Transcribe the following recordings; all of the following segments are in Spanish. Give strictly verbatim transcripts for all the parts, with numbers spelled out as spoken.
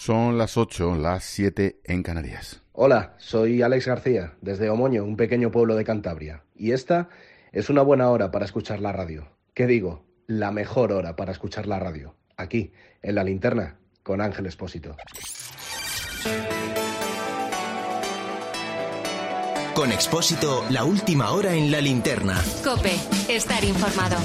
Son las ocho, las siete en Canarias. Hola, soy Alex García, desde Omoño, un pequeño pueblo de Cantabria. Y esta es una buena hora para escuchar la radio. ¿Qué digo? La mejor hora para escuchar la radio. Aquí, en La Linterna, con Ángel Expósito. Con Expósito, la última hora en La Linterna. COPE, estar informado.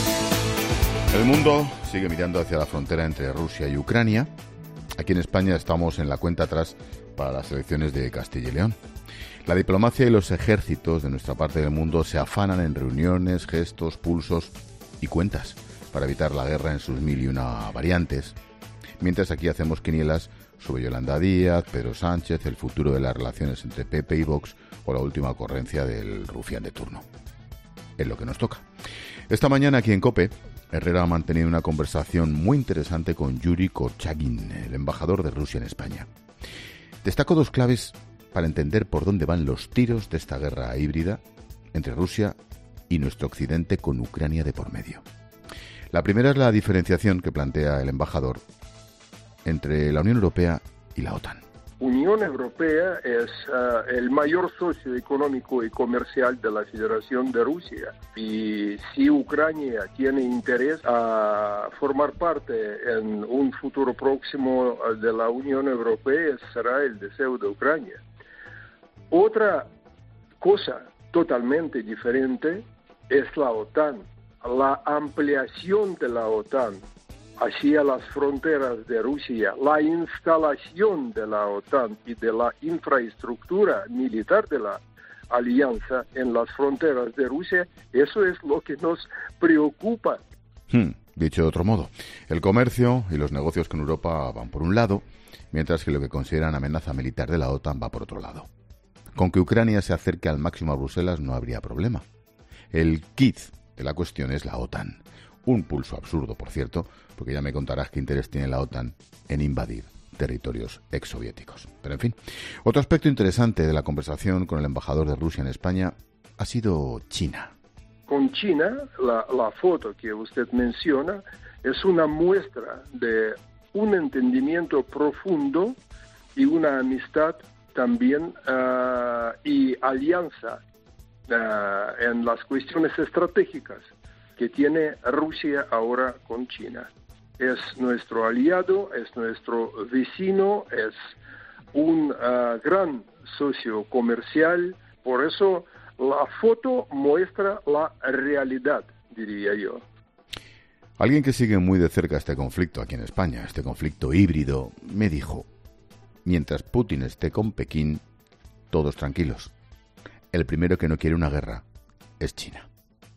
El mundo sigue mirando hacia la frontera entre Rusia y Ucrania. Aquí en España estamos en la cuenta atrás para las elecciones de Castilla y León. La diplomacia y los ejércitos de nuestra parte del mundo se afanan en reuniones, gestos, pulsos y cuentas para evitar la guerra en sus mil y una variantes. Mientras aquí hacemos quinielas sobre Yolanda Díaz, Pedro Sánchez, el futuro de las relaciones entre P P y Vox o la última ocurrencia del rufián de turno. Es lo que nos toca. Esta mañana aquí en COPE, Herrera ha mantenido una conversación muy interesante con Yuri Korchagin, el embajador de Rusia en España. Destaco dos claves para entender por dónde van los tiros de esta guerra híbrida entre Rusia y nuestro occidente con Ucrania de por medio. La primera es la diferenciación que plantea el embajador entre la Unión Europea y la OTAN. Unión Europea es uh, el mayor socio económico y comercial de la Federación de Rusia, y si Ucrania tiene interés a formar parte en un futuro próximo de la Unión Europea, será el deseo de Ucrania. Otra cosa totalmente diferente es la OTAN, la ampliación de la OTAN hacia las fronteras de Rusia, la instalación de la OTAN y de la infraestructura militar de la alianza en las fronteras de Rusia, eso es lo que nos preocupa. Hmm, dicho de otro modo, el comercio y los negocios con Europa van por un lado, mientras que lo que consideran amenaza militar de la OTAN va por otro lado. Con que Ucrania se acerque al máximo a Bruselas no habría problema. El quid de la cuestión es la OTAN. Un pulso absurdo, por cierto, porque ya me contarás qué interés tiene la OTAN en invadir territorios exsoviéticos. Pero en fin, otro aspecto interesante de la conversación con el embajador de Rusia en España ha sido China. Con China, la, la foto que usted menciona es una muestra de un entendimiento profundo y una amistad también uh, y alianza uh, en las cuestiones estratégicas que tiene Rusia ahora con China. Es nuestro aliado, es nuestro vecino, es un uh, gran socio comercial. Por eso la foto muestra la realidad, diría yo. Alguien que sigue muy de cerca este conflicto aquí en España, este conflicto híbrido, me dijo: mientras Putin esté con Pekín, todos tranquilos. El primero que no quiere una guerra es China.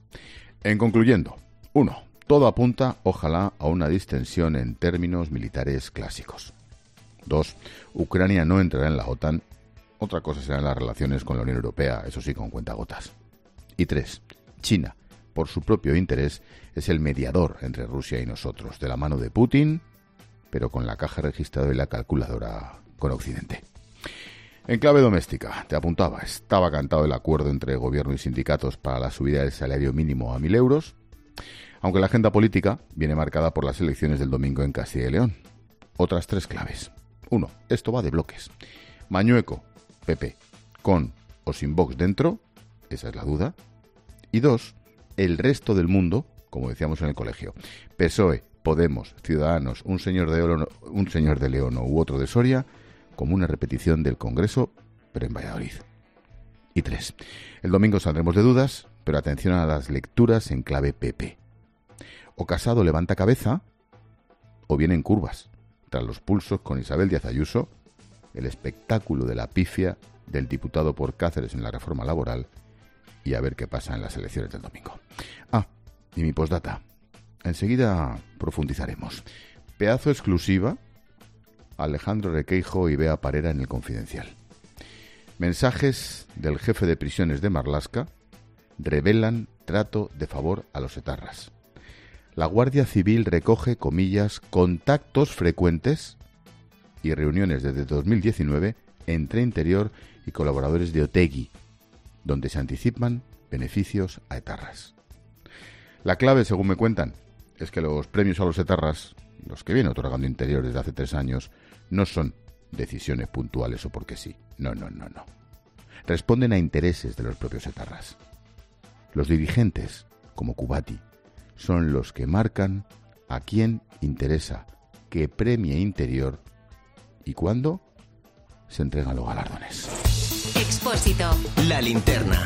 En concluyendo, uno, todo apunta, ojalá, a una distensión en términos militares clásicos. Dos, Ucrania no entrará en la OTAN. Otra cosa serán las relaciones con la Unión Europea, eso sí, con cuentagotas. Y tres, China, por su propio interés, es el mediador entre Rusia y nosotros, de la mano de Putin, pero con la caja registradora y la calculadora con Occidente. En clave doméstica, te apuntaba, estaba cantado el acuerdo entre gobierno y sindicatos para la subida del salario mínimo a mil euros, aunque la agenda política viene marcada por las elecciones del domingo en Castilla y León. Otras tres claves. Uno, esto va de bloques. Mañueco, P P, con o sin Vox dentro, esa es la duda. Y dos, el resto del mundo, como decíamos en el colegio, P S O E, Podemos, Ciudadanos, un señor de León, un señor de León u otro de Soria, como una repetición del Congreso, pero en Valladolid. Y tres, el domingo saldremos de dudas, pero atención a las lecturas en clave P P. O Casado levanta cabeza, o vienen curvas, tras los pulsos con Isabel Díaz Ayuso, el espectáculo de la pifia del diputado por Cáceres en la reforma laboral, y a ver qué pasa en las elecciones del domingo. Ah, y mi postdata. Enseguida profundizaremos. Pedazo exclusiva, Alejandro Requeijo y Bea Parera en El Confidencial. Mensajes del jefe de prisiones de Marlaska revelan trato de favor a los etarras. La Guardia Civil recoge, comillas, contactos frecuentes y reuniones desde dos mil diecinueve entre Interior y colaboradores de Otegi, donde se anticipan beneficios a etarras. La clave, según me cuentan, es que los premios a los etarras los que vienen otorgando Interior desde hace tres años, no son decisiones puntuales o porque sí. No, no, no, no. Responden a intereses de los propios etarras. Los dirigentes, como Kubati, son los que marcan a quién interesa que premie Interior y cuándo se entregan los galardones. Expósito. La linterna.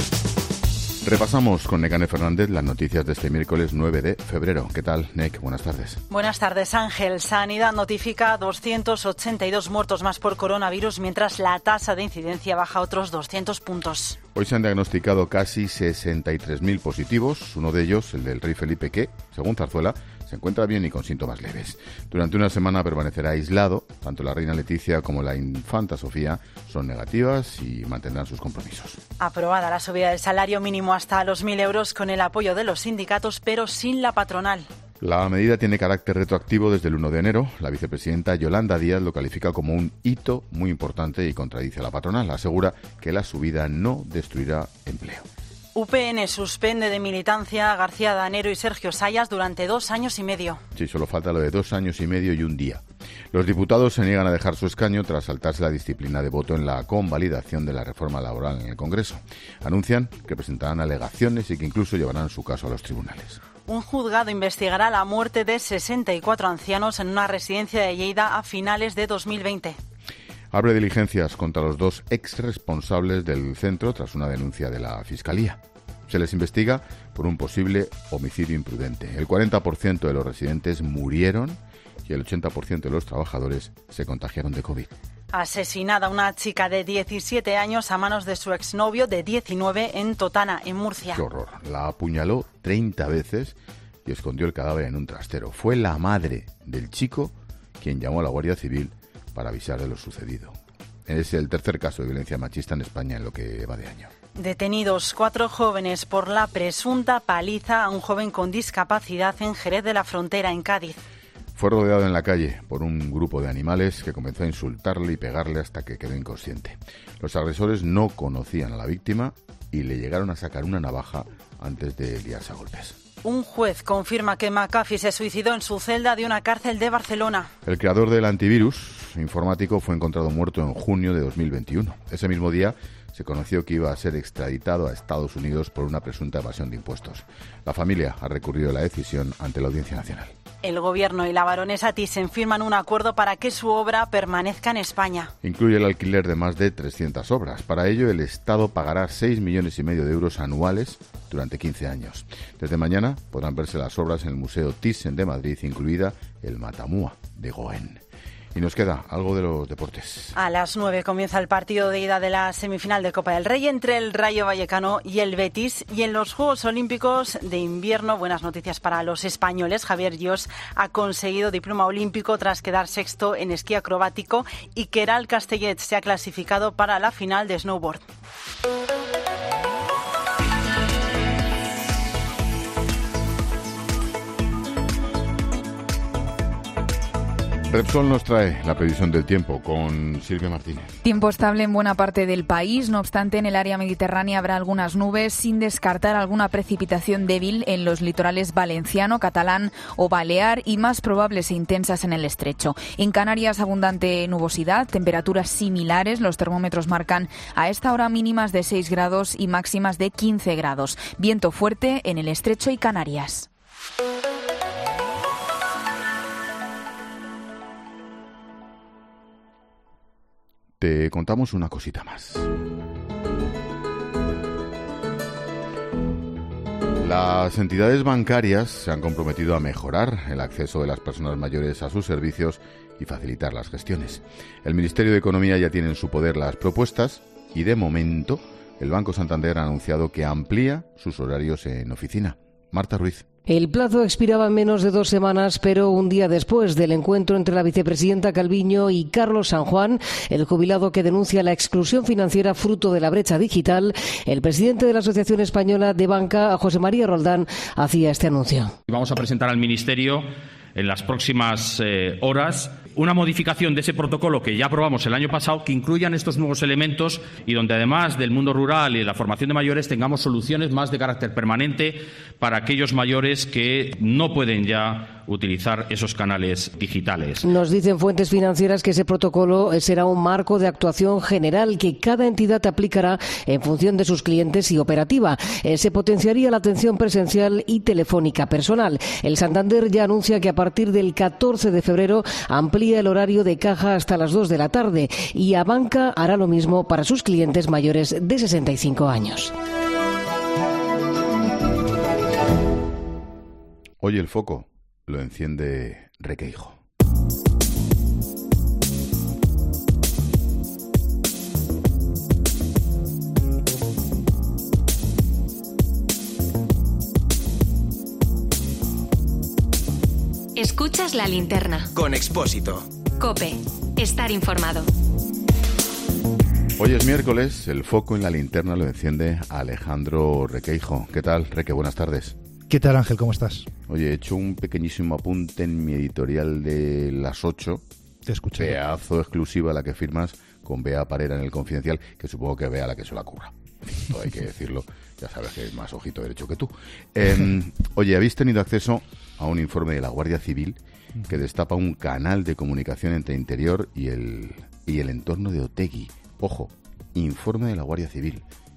Repasamos con Nekane Fernández las noticias de este miércoles nueve de febrero. ¿Qué tal, Nek? Buenas tardes. Buenas tardes, Ángel. Sanidad notifica doscientos ochenta y dos muertos más por coronavirus, mientras la tasa de incidencia baja otros doscientos puntos. Hoy se han diagnosticado casi sesenta y tres mil positivos, uno de ellos, el del rey Felipe, que, según Zarzuela, se encuentra bien y con síntomas leves. Durante una semana permanecerá aislado. Tanto la reina Leticia como la infanta Sofía son negativas y mantendrán sus compromisos. Aprobada la subida del salario mínimo hasta los mil euros con el apoyo de los sindicatos, pero sin la patronal. La medida tiene carácter retroactivo desde el uno de enero. La vicepresidenta Yolanda Díaz lo califica como un hito muy importante y contradice a la patronal. Asegura que la subida no destruirá empleo. U P N suspende de militancia a García Danero y Sergio Sayas durante dos años y medio. Sí, solo falta lo de dos años y medio y un día. Los diputados se niegan a dejar su escaño tras saltarse la disciplina de voto en la convalidación de la reforma laboral en el Congreso. Anuncian que presentarán alegaciones y que incluso llevarán su caso a los tribunales. Un juzgado investigará la muerte de sesenta y cuatro ancianos en una residencia de Lleida a finales de dos mil veinte. Abre diligencias contra los dos exresponsables del centro tras una denuncia de la Fiscalía. Se les investiga por un posible homicidio imprudente. El cuarenta por ciento de los residentes murieron y el ochenta por ciento de los trabajadores se contagiaron de COVID. Asesinada una chica de diecisiete años a manos de su exnovio de diecinueve en Totana, en Murcia. ¡Qué horror! La apuñaló treinta veces y escondió el cadáver en un trastero. Fue la madre del chico quien llamó a la Guardia Civil para avisar de lo sucedido. Es el tercer caso de violencia machista en España en lo que va de año. Detenidos cuatro jóvenes por la presunta paliza a un joven con discapacidad en Jerez de la Frontera, en Cádiz. Fue rodeado en la calle por un grupo de animales que comenzó a insultarle y pegarle hasta que quedó inconsciente. Los agresores no conocían a la víctima y le llegaron a sacar una navaja antes de liarse a golpes. Un juez confirma que McAfee se suicidó en su celda de una cárcel de Barcelona. El creador del antivirus informático fue encontrado muerto en junio de dos mil veintiuno. Ese mismo día se conoció que iba a ser extraditado a Estados Unidos por una presunta evasión de impuestos. La familia ha recurrido la decisión ante la Audiencia Nacional. El gobierno y la baronesa Thyssen firman un acuerdo para que su obra permanezca en España. Incluye el alquiler de más de trescientas obras. Para ello, el Estado pagará seis millones y medio de euros anuales durante quince años. Desde mañana podrán verse las obras en el Museo Thyssen de Madrid, incluida el Matamua de Goen. Y nos queda algo de los deportes. A las nueve comienza el partido de ida de la semifinal de Copa del Rey entre el Rayo Vallecano y el Betis. Y en los Juegos Olímpicos de Invierno, buenas noticias para los españoles. Javier Llos ha conseguido diploma olímpico tras quedar sexto en esquí acrobático y Queralt Castellet se ha clasificado para la final de snowboard. Repsol nos trae la previsión del tiempo con Silvia Martínez. Tiempo estable en buena parte del país, no obstante en el área mediterránea habrá algunas nubes, sin descartar alguna precipitación débil en los litorales valenciano, catalán o balear y más probables e intensas en el estrecho. En Canarias abundante nubosidad, temperaturas similares, los termómetros marcan a esta hora mínimas de seis grados y máximas de quince grados. Viento fuerte en el estrecho y Canarias. Te contamos una cosita más. Las entidades bancarias se han comprometido a mejorar el acceso de las personas mayores a sus servicios y facilitar las gestiones. El Ministerio de Economía ya tiene en su poder las propuestas y, de momento, el Banco Santander ha anunciado que amplía sus horarios en oficina. Marta Ruiz. El plazo expiraba en menos de dos semanas, pero un día después del encuentro entre la vicepresidenta Calviño y Carlos San Juan, el jubilado que denuncia la exclusión financiera fruto de la brecha digital, el presidente de la Asociación Española de Banca, José María Roldán, hacía este anuncio. Vamos a presentar al Ministerio en las próximas eh, horas una modificación de ese protocolo que ya aprobamos el año pasado, que incluyan estos nuevos elementos y donde además del mundo rural y la formación de mayores tengamos soluciones más de carácter permanente para aquellos mayores que no pueden ya utilizar esos canales digitales. Nos dicen fuentes financieras que ese protocolo será un marco de actuación general que cada entidad aplicará en función de sus clientes y operativa. Eh, se potenciaría la atención presencial y telefónica personal. El Santander ya anuncia que a partir del catorce de febrero amplía el horario de caja hasta las dos de la tarde y Abanca hará lo mismo para sus clientes mayores de sesenta y cinco años. Hoy el foco lo enciende Requeijo. Escuchas La Linterna. Con Expósito. COPE. Estar informado. Hoy es miércoles, el foco en La Linterna lo enciende Alejandro Requeijo. ¿Qué tal, Reque? Buenas tardes. ¿Qué tal, Ángel? ¿Cómo estás? Oye, he hecho un pequeñísimo apunte en mi editorial de las ocho. Te escuché. Pedazo exclusiva la que firmas con Bea Parera en El Confidencial, que supongo que Bea la que se la curra. Todo hay que decirlo. Ya sabes que es más ojito derecho que tú. Eh, oye, ¿habéis tenido acceso a un informe de la Guardia Civil que destapa un canal de comunicación entre Interior y el, y el entorno de Otegi? Ojo, informe de la Guardia Civil.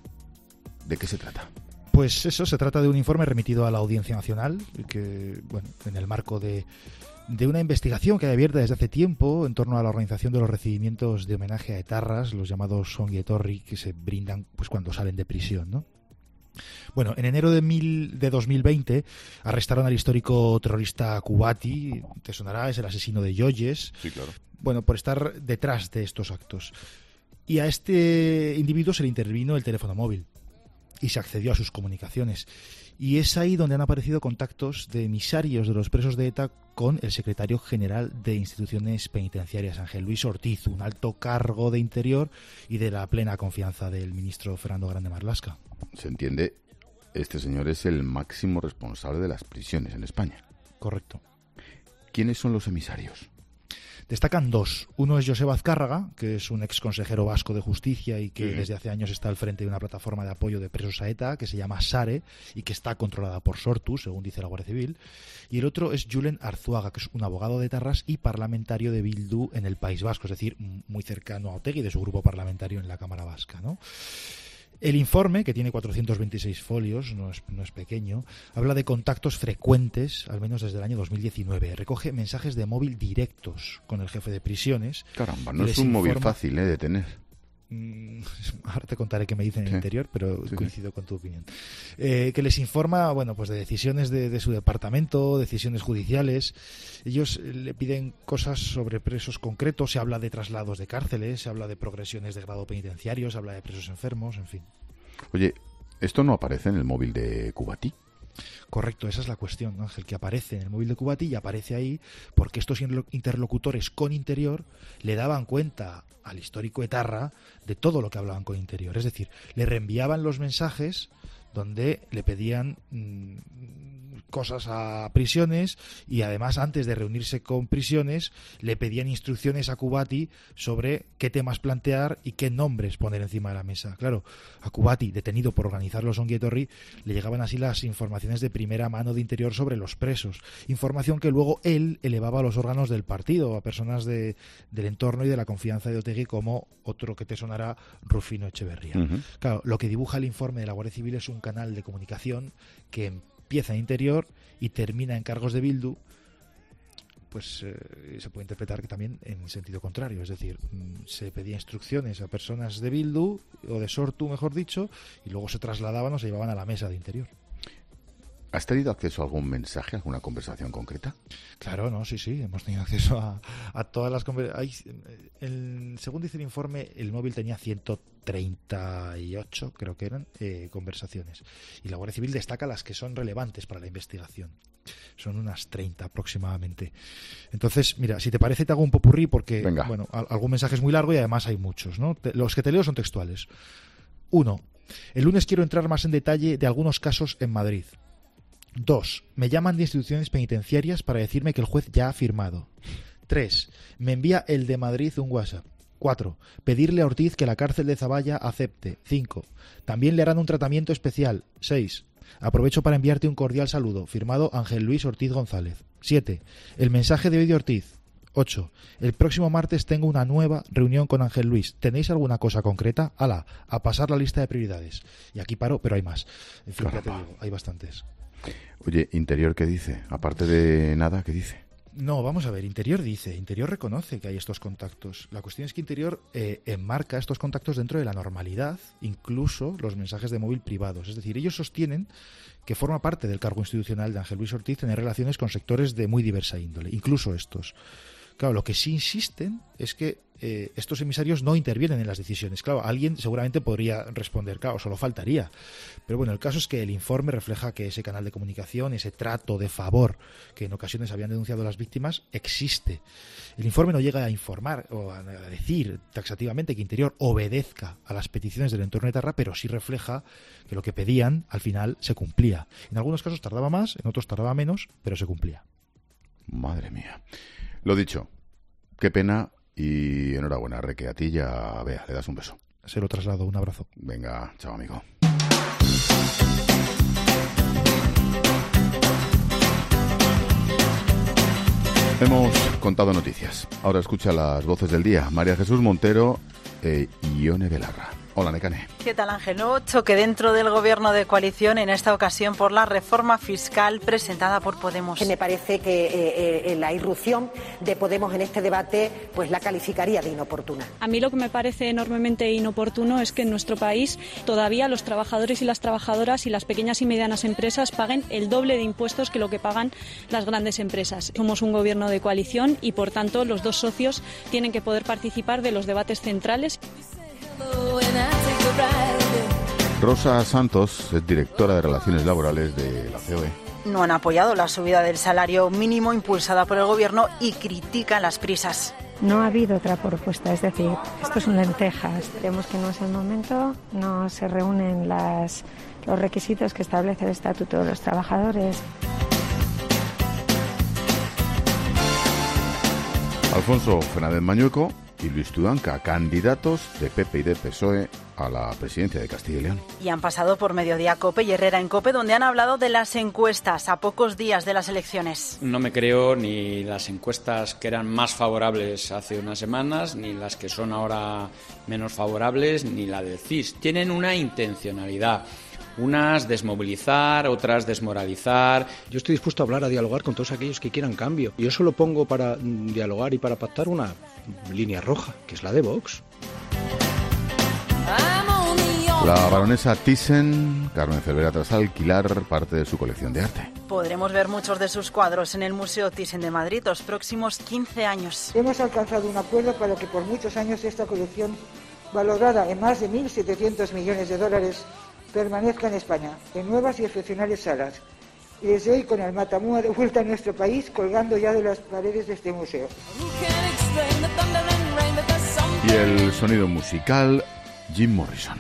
¿De qué se trata? Pues eso, se trata de un informe remitido a la Audiencia Nacional, que, bueno, en el marco de, de una investigación que hay abierta desde hace tiempo en torno a la organización de los recibimientos de homenaje a etarras, los llamados ongi etorri, que se brindan pues cuando salen de prisión, ¿no? Bueno, en enero de, mil, de dos mil veinte arrestaron al histórico terrorista Kubati, te sonará, es el asesino de Yoyes, sí, claro. Bueno, por estar detrás de estos actos. Y a este individuo se le intervino el teléfono móvil y se accedió a sus comunicaciones. Y es ahí donde han aparecido contactos de emisarios de los presos de ETA con el secretario general de Instituciones Penitenciarias, Ángel Luis Ortiz, un alto cargo de Interior y de la plena confianza del ministro Fernando Grande Marlaska. Se entiende, este señor es el máximo responsable de las prisiones en España. Correcto. ¿Quiénes son los emisarios? Destacan dos. Uno es Joseba Azcárraga, que es un ex consejero vasco de Justicia y que sí. desde hace años está al frente de una plataforma de apoyo de presos a ETA que se llama SARE y que está controlada por Sortu, según dice la Guardia Civil. Y el otro es Julen Arzuaga, que es un abogado de Tarras y parlamentario de Bildu en el País Vasco, es decir, muy cercano a Otegi, de su grupo parlamentario en la Cámara Vasca, ¿no? El informe, que tiene cuatrocientos veintiséis folios, no es, no es pequeño, habla de contactos frecuentes, al menos desde el año dos mil diecinueve. Recoge mensajes de móvil directos con el jefe de prisiones. Caramba, no es un informa... móvil fácil ¿eh? de tener. Mm, ahora te contaré qué me dicen en sí. el interior, pero sí, coincido sí. con tu opinión. Eh, que les informa, bueno, pues de decisiones de, de su departamento, decisiones judiciales. Ellos le piden cosas sobre presos concretos, se habla de traslados de cárceles, se habla de progresiones de grado penitenciario, se habla de presos enfermos, en fin. Oye, ¿esto no aparece en el móvil de Kubati? Correcto, esa es la cuestión, Ángel, que aparece en el móvil de Kubati y aparece ahí porque estos interlocutores con Interior le daban cuenta al histórico etarra de todo lo que hablaban con Interior. Es decir, le reenviaban los mensajes donde le pedían mmm, cosas a prisiones y además antes de reunirse con prisiones le pedían instrucciones a Kubati sobre qué temas plantear y qué nombres poner encima de la mesa. Claro, a Kubati, detenido por organizar los ongi etorri, le llegaban así las informaciones de primera mano de Interior sobre los presos, información que luego él elevaba a los órganos del partido, a personas de, del entorno y de la confianza de Otegi, como otro que te sonará, Rufino Echeverría. Uh-huh. Claro, lo que dibuja el informe de la Guardia Civil es un canal de comunicación que empieza en Interior y termina en cargos de Bildu, pues eh, se puede interpretar que también en sentido contrario, es decir, se pedía instrucciones a personas de Bildu o de Sortu, mejor dicho, y luego se trasladaban o se llevaban a la mesa de Interior. ¿Has tenido acceso a algún mensaje, a alguna conversación concreta? Claro, no, sí, sí, hemos tenido acceso a, a todas las conversaciones. Según dice el informe, el móvil tenía ciento treinta y ocho, creo que eran, eh, conversaciones. Y la Guardia Civil destaca las que son relevantes para la investigación. Son unas treinta aproximadamente. Entonces, mira, si te parece te hago un popurrí porque, Venga. bueno, algún mensaje es muy largo y además hay muchos, ¿no? Te, los que te leo son textuales. Uno, el lunes quiero entrar más en detalle de algunos casos en Madrid. Dos, me llaman de instituciones penitenciarias para decirme que el juez ya ha firmado. tres. Me envía el de Madrid un WhatsApp. cuatro. Pedirle a Ortiz que la cárcel de Zaballa acepte. cinco. También le harán un tratamiento especial. seis. Aprovecho para enviarte un cordial saludo. Firmado Ángel Luis Ortiz González. siete. El mensaje de hoy de Ortiz. ocho. El próximo martes tengo una nueva reunión con Ángel Luis. ¿Tenéis alguna cosa concreta? Ala, a pasar la lista de prioridades. Y aquí paro, pero hay más. En fin, ya te digo, hay bastantes. Oye, Interior, ¿qué dice? Aparte de nada, ¿qué dice? No, vamos a ver, Interior dice, Interior reconoce que hay estos contactos. La cuestión es que Interior eh, enmarca estos contactos dentro de la normalidad, incluso los mensajes de móvil privados. Es decir, ellos sostienen que forma parte del cargo institucional de Ángel Luis Ortiz tener relaciones con sectores de muy diversa índole, incluso estos. Claro, lo que sí insisten es que eh, estos emisarios no intervienen en las decisiones. Claro, alguien seguramente podría responder, claro, solo faltaría. Pero bueno, el caso es que el informe refleja que ese canal de comunicación, ese trato de favor que en ocasiones habían denunciado las víctimas, existe. El informe no llega a informar o a decir taxativamente que Interior obedezca a las peticiones del entorno de Etarra, pero sí refleja que lo que pedían al final se cumplía. En algunos casos tardaba más, en otros tardaba menos, pero se cumplía. Madre mía. Lo dicho, qué pena y enhorabuena, Reque. A ti ya, Bea, le das un beso. Se lo traslado, un abrazo. Venga, chao, amigo. Hemos contado noticias. Ahora escucha las voces del día. María Jesús Montero e Ione Belarra. Hola, Nekane. ¿Qué tal, Ángel? Nuevo choque dentro del gobierno de coalición, en esta ocasión por la reforma fiscal presentada por Podemos. Que me parece que eh, eh, la irrupción de Podemos en este debate pues la calificaría de inoportuna. A mí lo que me parece enormemente inoportuno es que en nuestro país todavía los trabajadores y las trabajadoras y las pequeñas y medianas empresas paguen el doble de impuestos que lo que pagan las grandes empresas. Somos un gobierno de coalición y, por tanto, los dos socios tienen que poder participar de los debates centrales. Rosa Santos es directora de Relaciones Laborales de la C O E. No han apoyado la subida del salario mínimo impulsada por el gobierno y critican las prisas. No ha habido otra propuesta, es decir, esto son lentejas. Creemos que no es el momento, no se reúnen las, los requisitos que establece el Estatuto de los Trabajadores. Alfonso Fernández Mañueco y Luis Tudanca, candidatos de P P y de P S O E a la presidencia de Castilla y León. Y han pasado por Mediodía COPE y Herrera en COPE, donde han hablado de las encuestas a pocos días de las elecciones. No me creo ni las encuestas que eran más favorables hace unas semanas, ni las que son ahora menos favorables, ni la del C I S. Tienen una intencionalidad. Unas desmovilizar, otras desmoralizar. Yo estoy dispuesto a hablar, a dialogar con todos aquellos que quieran cambio. Yo solo pongo para dialogar y para pactar una línea roja, que es la de Vox. La baronesa Thyssen, Carmen Cervera, tras alquilar parte de su colección de arte. Podremos ver muchos de sus cuadros en el Museo Thyssen de Madrid los próximos quince años. Hemos alcanzado un acuerdo para que por muchos años esta colección, valorada en más de mil setecientos millones de dólares, permanezca en España, en nuevas y excepcionales salas. Y desde hoy con el Matamua de vuelta a nuestro país, colgando ya de las paredes de este museo. Y el sonido musical, Jim Morrison.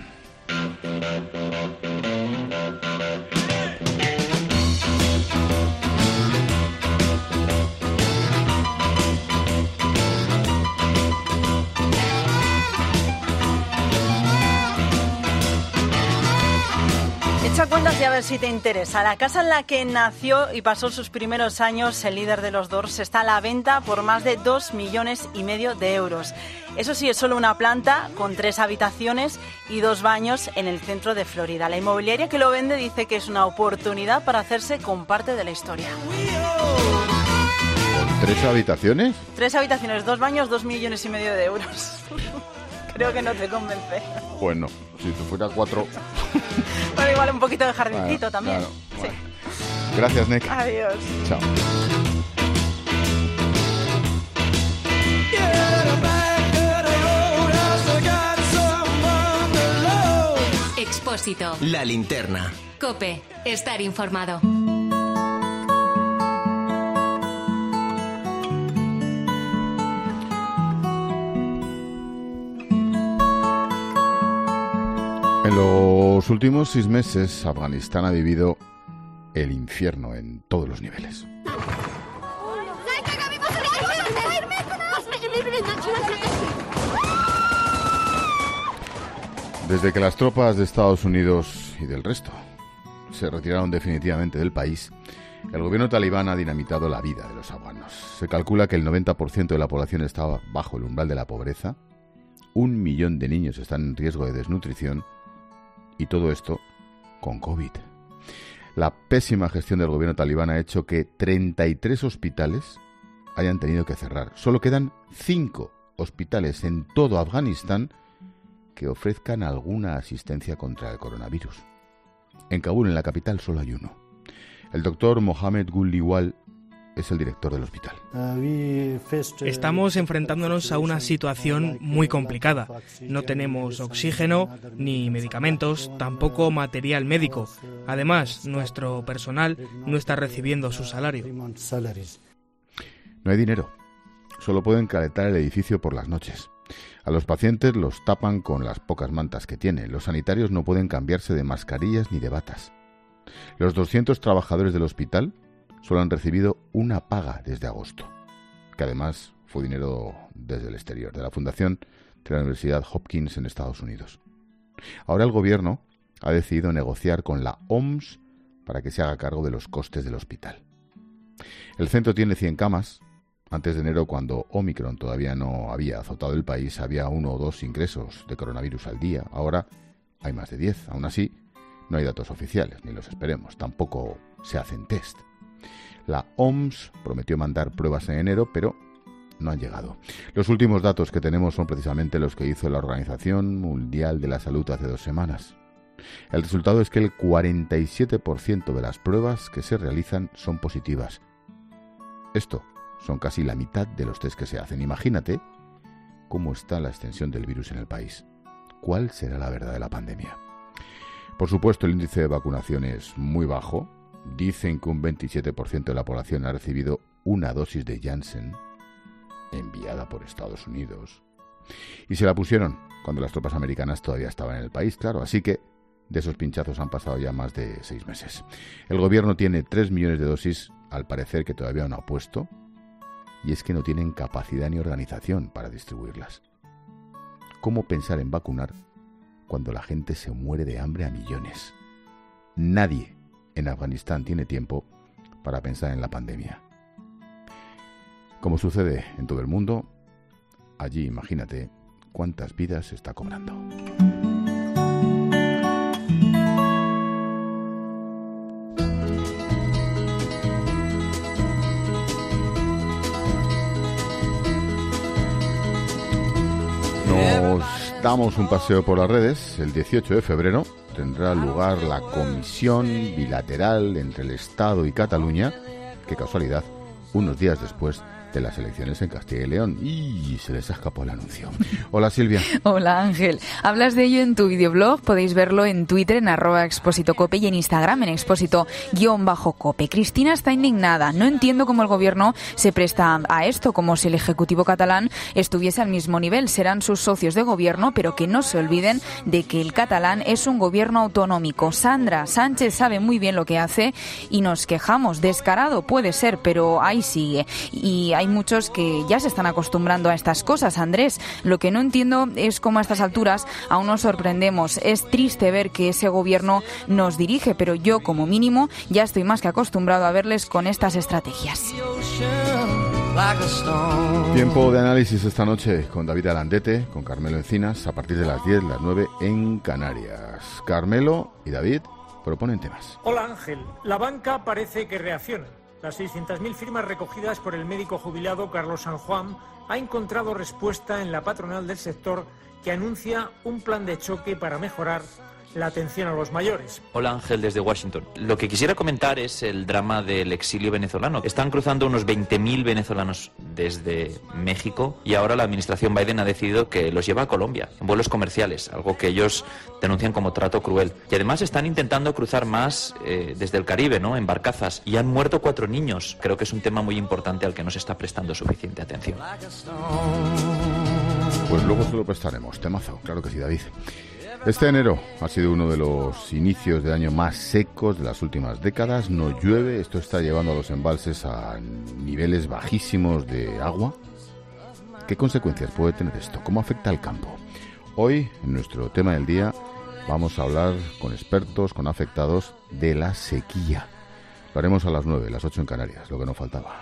Echa cuentas y a ver si te interesa. La casa en la que nació y pasó sus primeros años el líder de los Doors está a la venta por más de dos millones y medio de euros. Eso sí, es solo una planta con tres habitaciones y dos baños en el centro de Florida. La inmobiliaria que lo vende dice que es una oportunidad para hacerse con parte de la historia. ¿Tres habitaciones? Tres habitaciones, dos baños, dos millones y medio de euros. Creo que no te convence. Bueno, si fuera cuatro... Bueno, igual un poquito de jardincito claro, también. Claro, sí. Bueno. Gracias, Nek. Adiós. Chao. Expósito. La linterna. COPE. Estar informado. En los últimos seis meses, Afganistán ha vivido el infierno en todos los niveles. Desde que las tropas de Estados Unidos y del resto se retiraron definitivamente del país, el gobierno talibán ha dinamitado la vida de los afganos. Se calcula que el noventa por ciento de la población está bajo el umbral de la pobreza, un millón de niños están en riesgo de desnutrición y todo esto con COVID. La pésima gestión del gobierno talibán ha hecho que treinta y tres hospitales hayan tenido que cerrar. Solo quedan cinco hospitales en todo Afganistán que ofrezcan alguna asistencia contra el coronavirus. En Kabul, en la capital, solo hay uno. El doctor Mohamed Gulliwal es el director del hospital. Estamos enfrentándonos a una situación muy complicada. No tenemos oxígeno ni medicamentos, tampoco material médico. Además, nuestro personal no está recibiendo su salario. No hay dinero. Solo pueden calentar el edificio por las noches. A los pacientes los tapan con las pocas mantas que tienen. Los sanitarios no pueden cambiarse de mascarillas ni de batas. Los doscientos trabajadores del hospital solo han recibido una paga desde agosto, que además fue dinero desde el exterior, de la fundación de la Universidad Hopkins en Estados Unidos. Ahora el gobierno ha decidido negociar con la O M S para que se haga cargo de los costes del hospital. El centro tiene cien camas. Antes de enero, cuando Omicron todavía no había azotado el país, había uno o dos ingresos de coronavirus al día. Ahora hay más de diez. Aún así, no hay datos oficiales, ni los esperemos. Tampoco se hacen test. La O M S prometió mandar pruebas en enero, pero no han llegado. Los últimos datos que tenemos son precisamente los que hizo la Organización Mundial de la Salud hace dos semanas. El resultado es que el cuarenta y siete por ciento de las pruebas que se realizan son positivas. Esto son casi la mitad de los test que se hacen. Imagínate cómo está la extensión del virus en el país. ¿Cuál será la verdad de la pandemia? Por supuesto, el índice de vacunación es muy bajo. Dicen que un veintisiete por ciento de la población ha recibido una dosis de Janssen, enviada por Estados Unidos. Y se la pusieron cuando las tropas americanas todavía estaban en el país, claro. Así que de esos pinchazos han pasado ya más de seis meses. El gobierno tiene tres millones de dosis, al parecer que todavía no ha puesto. Y es que no tienen capacidad ni organización para distribuirlas. ¿Cómo pensar en vacunar cuando la gente se muere de hambre a millones? Nadie en Afganistán tiene tiempo para pensar en la pandemia. Como sucede en todo el mundo, allí imagínate cuántas vidas se está cobrando. Nos damos un paseo por las redes. El dieciocho de febrero tendrá lugar la comisión bilateral entre el Estado y Cataluña. Qué casualidad, unos días después de las elecciones en Castilla y León. Y se les escapó el anuncio. Hola, Silvia. Hola, Ángel. Hablas de ello en tu videoblog. Podéis verlo en Twitter, en arroba expósitocope, y en Instagram, en expósito-cope. Cristina está indignada. No entiendo cómo el gobierno se presta a esto, como si el Ejecutivo catalán estuviese al mismo nivel. Serán sus socios de gobierno, pero que no se olviden de que el catalán es un gobierno autonómico. Sandra Sánchez sabe muy bien lo que hace y nos quejamos. Descarado puede ser, pero ahí sigue. Y hay muchos que ya se están acostumbrando a estas cosas, Andrés. Lo que no entiendo es cómo a estas alturas aún nos sorprendemos. Es triste ver que ese gobierno nos dirige, pero yo, como mínimo, ya estoy más que acostumbrado a verles con estas estrategias. Tiempo de análisis esta noche con David Alandete, con Carmelo Encinas, a partir de las diez, las nueve en Canarias. Carmelo y David proponen temas. Hola, Ángel. La banca parece que reacciona. Las seiscientas mil firmas recogidas por el médico jubilado Carlos San Juan ha encontrado respuesta en la patronal del sector, que anuncia un plan de choque para mejorar la atención a los mayores. Hola, Ángel, desde Washington. Lo que quisiera comentar es el drama del exilio venezolano. Están cruzando unos veinte mil venezolanos desde México y ahora la administración Biden ha decidido que los lleva a Colombia en vuelos comerciales, algo que ellos denuncian como trato cruel. Y además están intentando cruzar más eh, desde el Caribe, ¿no?, en barcazas, y han muerto cuatro niños. Creo que es un tema muy importante al que no se está prestando suficiente atención. Pues luego se lo prestaremos. Temazo, claro que sí, David. Este enero ha sido uno de los inicios de año más secos de las últimas décadas. No llueve, esto está llevando a los embalses a niveles bajísimos de agua. ¿Qué consecuencias puede tener esto? ¿Cómo afecta al campo? Hoy, en nuestro tema del día, vamos a hablar con expertos, con afectados de la sequía. Lo haremos a las nueve, las ocho en Canarias, lo que nos faltaba.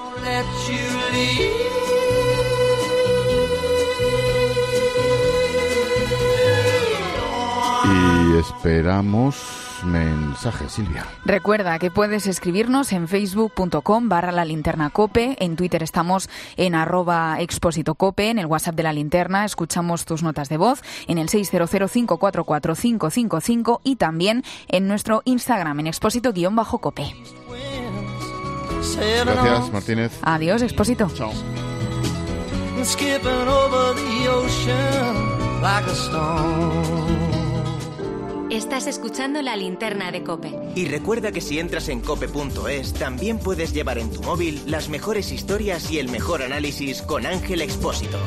Y esperamos mensajes, Silvia. Recuerda que puedes escribirnos en facebook punto com barra la linterna cope, en Twitter estamos en arroba expósito cope, en el WhatsApp de la linterna escuchamos tus notas de voz en el seis cero cero cinco cuatro cuatro cinco cinco cinco y también en nuestro Instagram en expósito-cope. Gracias, Martínez. Adiós, Expósito. Chao. Estás escuchando La Linterna de COPE. Y recuerda que si entras en cope punto es, también puedes llevar en tu móvil las mejores historias y el mejor análisis con Ángel Expósito.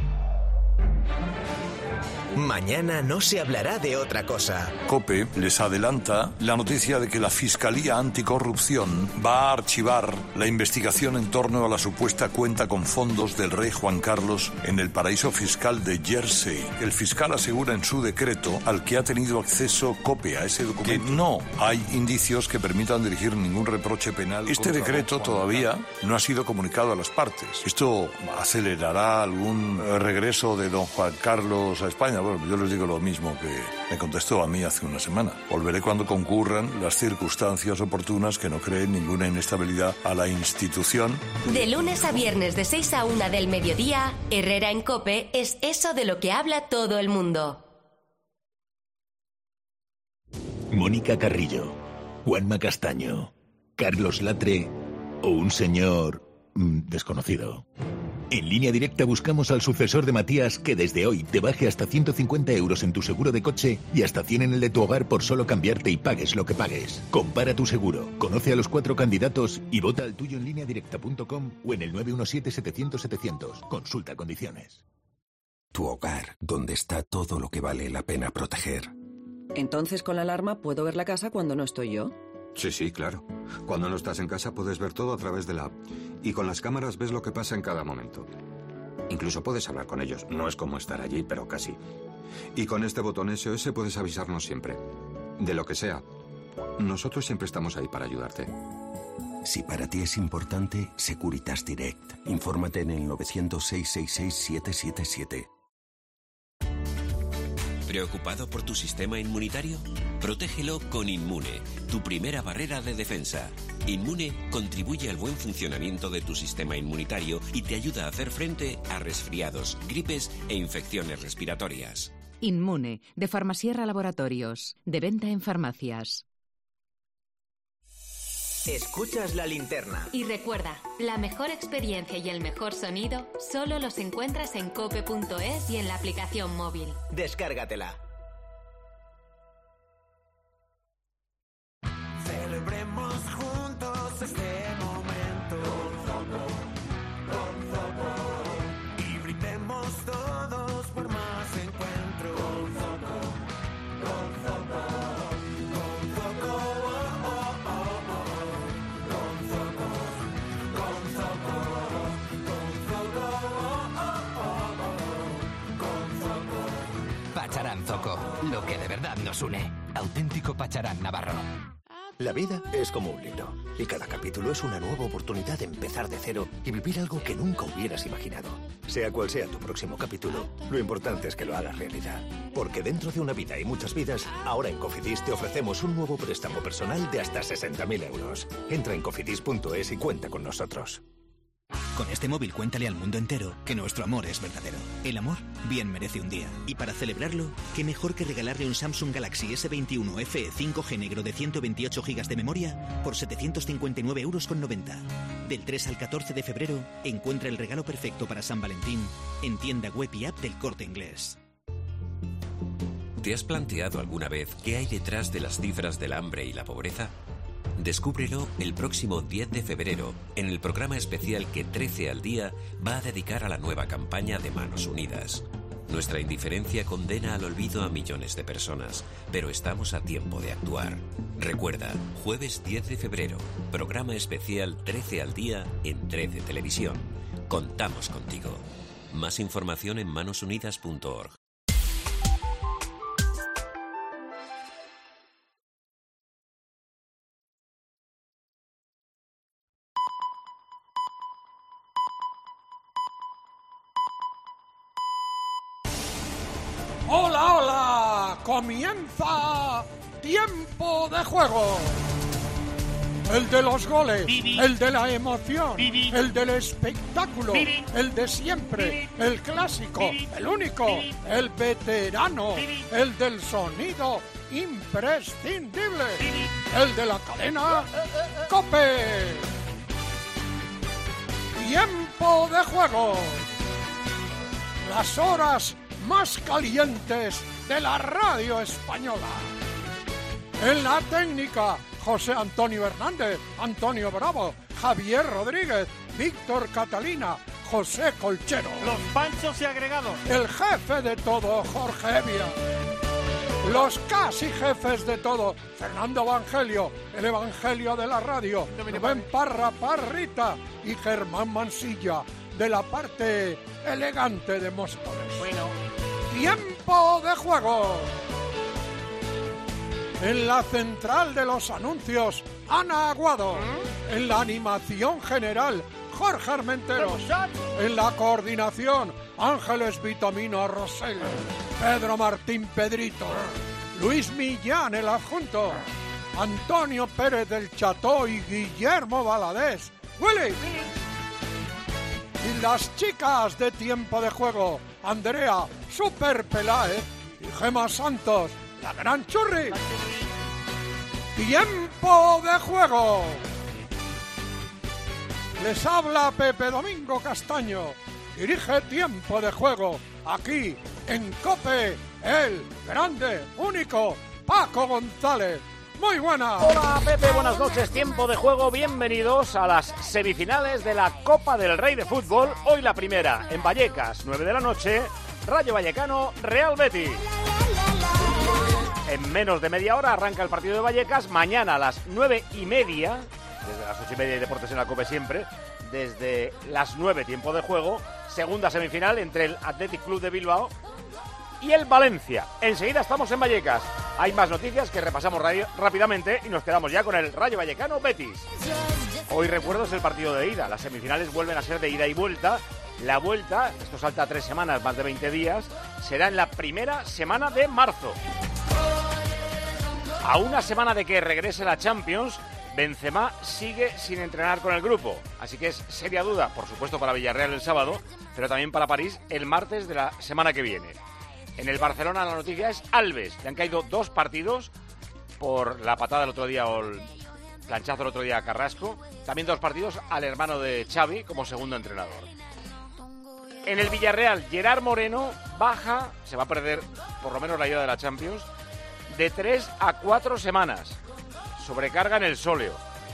Mañana no se hablará de otra cosa. COPE les adelanta la noticia de que la Fiscalía Anticorrupción va a archivar la investigación en torno a la supuesta cuenta con fondos del rey Juan Carlos en el paraíso fiscal de Jersey. El fiscal asegura en su decreto al que ha tenido acceso COPE a ese documento que no hay indicios que permitan dirigir ningún reproche penal. Este decreto todavía no ha sido comunicado a las partes. ¿Esto acelerará algún regreso de don Juan Carlos a España? Bueno, yo les digo lo mismo que me contestó a mí hace una semana. Volveré cuando concurran las circunstancias oportunas que no creen ninguna inestabilidad a la institución. De lunes a viernes de seis a una del mediodía, Herrera en COPE es eso de lo que habla todo el mundo. Mónica Carrillo, Juanma Castaño, Carlos Latre o un señor mmm, desconocido. En Línea Directa buscamos al sucesor de Matías que desde hoy te baje hasta ciento cincuenta euros en tu seguro de coche y hasta cien en el de tu hogar por solo cambiarte y pagues lo que pagues. Compara tu seguro, conoce a los cuatro candidatos y vota al tuyo en línea directa punto com o en el nueve uno siete setecientos setecientos. Consulta condiciones. Tu hogar, donde está todo lo que vale la pena proteger. Entonces con la alarma puedo ver la casa cuando no estoy yo. Sí, sí, claro. Cuando no estás en casa puedes ver todo a través de la app. Y con las cámaras ves lo que pasa en cada momento. Incluso puedes hablar con ellos. No es como estar allí, pero casi. Y con este botón S O S puedes avisarnos siempre. De lo que sea. Nosotros siempre estamos ahí para ayudarte. Si para ti es importante, Securitas Direct. Infórmate en el novecientos seis seis seis siete siete siete. ¿Preocupado por tu sistema inmunitario? Protégelo con Inmune, tu primera barrera de defensa. Inmune contribuye al buen funcionamiento de tu sistema inmunitario y te ayuda a hacer frente a resfriados, gripes e infecciones respiratorias. Inmune, de Farmasierra Laboratorios, de venta en farmacias. Escuchas La Linterna. Y recuerda, la mejor experiencia y el mejor sonido solo los encuentras en cope punto es y en la aplicación móvil. Descárgatela. Celebremos juntos este momento. Con Zoco. Y brindemos todos por más encuentros. Con Zoco. Con Zoco. Oh, oh, oh, oh. Con Zoco. Con Zoco. Con Zoco. Oh, oh, oh, oh. Con Zoco. Pacharán Zoco, lo que de verdad nos une. Auténtico Pacharán Navarro. La vida es como un libro, y cada capítulo es una nueva oportunidad de empezar de cero y vivir algo que nunca hubieras imaginado. Sea cual sea tu próximo capítulo, lo importante es que lo hagas realidad. Porque dentro de una vida y muchas vidas, ahora en Cofidis te ofrecemos un nuevo préstamo personal de hasta sesenta mil euros. Entra en cofidis punto es y cuenta con nosotros. Con este móvil cuéntale al mundo entero que nuestro amor es verdadero. El amor bien merece un día. Y para celebrarlo, qué mejor que regalarle un Samsung Galaxy ese veintiuno F E cinco G negro de ciento veintiocho gigas de memoria por setecientos cincuenta y nueve euros con noventa. Del tres al catorce de febrero, encuentra el regalo perfecto para San Valentín en tienda web y app del Corte Inglés. ¿Te has planteado alguna vez qué hay detrás de las cifras del hambre y la pobreza? Descúbrelo el próximo diez de febrero en el programa especial que trece al día va a dedicar a la nueva campaña de Manos Unidas. Nuestra indiferencia condena al olvido a millones de personas, pero estamos a tiempo de actuar. Recuerda, jueves diez de febrero, programa especial trece al día en trece Televisión. Contamos contigo. Más información en manos unidas punto org. ¡Hola, hola! ¡Comienza Tiempo de Juego! El de los goles, Vivi. El de la emoción, Vivi. El del espectáculo, Vivi. El de siempre, Vivi. El clásico, Vivi. El único, Vivi. El veterano, Vivi. El del sonido imprescindible, Vivi. El de la cadena COPE. Tiempo de Juego. Las horas más calientes de la radio española. En la técnica, José Antonio Hernández, Antonio Bravo, Javier Rodríguez, Víctor Catalina, José Colchero. Los panchos y agregados. El jefe de todo, Jorge Evia. Los casi jefes de todo, Fernando Evangelio, el Evangelio de la radio, Rubén Parra Parrita y Germán Mansilla, de la parte elegante de Móstoles. Bueno. Tiempo de Juego. En la central de los anuncios, Ana Aguado. ¿Mm? En la animación general, Jorge Armenteros. En la coordinación, Ángeles Vitamina Rosell. Pedro Martín Pedrito. Luis Millán, el adjunto. Antonio Pérez del Cható y Guillermo Valadés. ¡Willy! Y las chicas de Tiempo de Juego, Andrea Super Peláez y Gema Santos, la gran Churri. Tiempo de Juego. Les habla Pepe Domingo Castaño. Dirige Tiempo de Juego aquí en COPE, el grande, único Paco González. Muy buenas. Hola Pepe, buenas noches. Tiempo de Juego. Bienvenidos a las semifinales de la Copa del Rey de Fútbol. Hoy la primera en Vallecas, nueve de la noche. Rayo Vallecano, Real Betis. En menos de media hora arranca el partido de Vallecas. Mañana a las nueve y media, desde las ocho y media y deportes en la COPE siempre, desde las nueve Tiempo de Juego, segunda semifinal entre el Athletic Club de Bilbao y el Valencia. Enseguida estamos en Vallecas. Hay más noticias que repasamos rápidamente y nos quedamos ya con el Rayo Vallecano Betis. Hoy, recuerdo, es el partido de ida. Las semifinales vuelven a ser de ida y vuelta. La vuelta, esto salta a tres semanas, más de veinte días, será en la primera semana de marzo. A una semana de que regrese la Champions, Benzema sigue sin entrenar con el grupo. Así que es seria duda, por supuesto, para Villarreal el sábado, pero también para París el martes de la semana que viene. En el Barcelona la noticia es Alves. Le han caído dos partidos por la patada el otro día o el planchazo el otro día a Carrasco. También dos partidos al hermano de Xavi como segundo entrenador. En el Villarreal, Gerard Moreno baja, se va a perder por lo menos la ida de la Champions, de tres a cuatro semanas. Sobrecarga en el sóleo.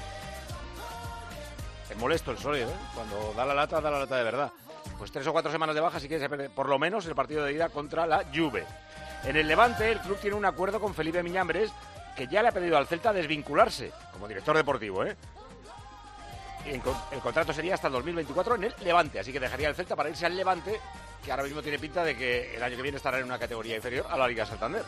Es molesto el sóleo, ¿eh? Cuando da la lata, da la lata de verdad. Pues tres o cuatro semanas de baja, así que se pierde por lo menos el partido de ida contra la Juve. En el Levante, el club tiene un acuerdo con Felipe Miñambres, que ya le ha pedido al Celta desvincularse como director deportivo, ¿eh? El contrato sería hasta el dos mil veinticuatro en el Levante, así que dejaría el Celta para irse al Levante, que ahora mismo tiene pinta de que el año que viene estará en una categoría inferior a la Liga Santander.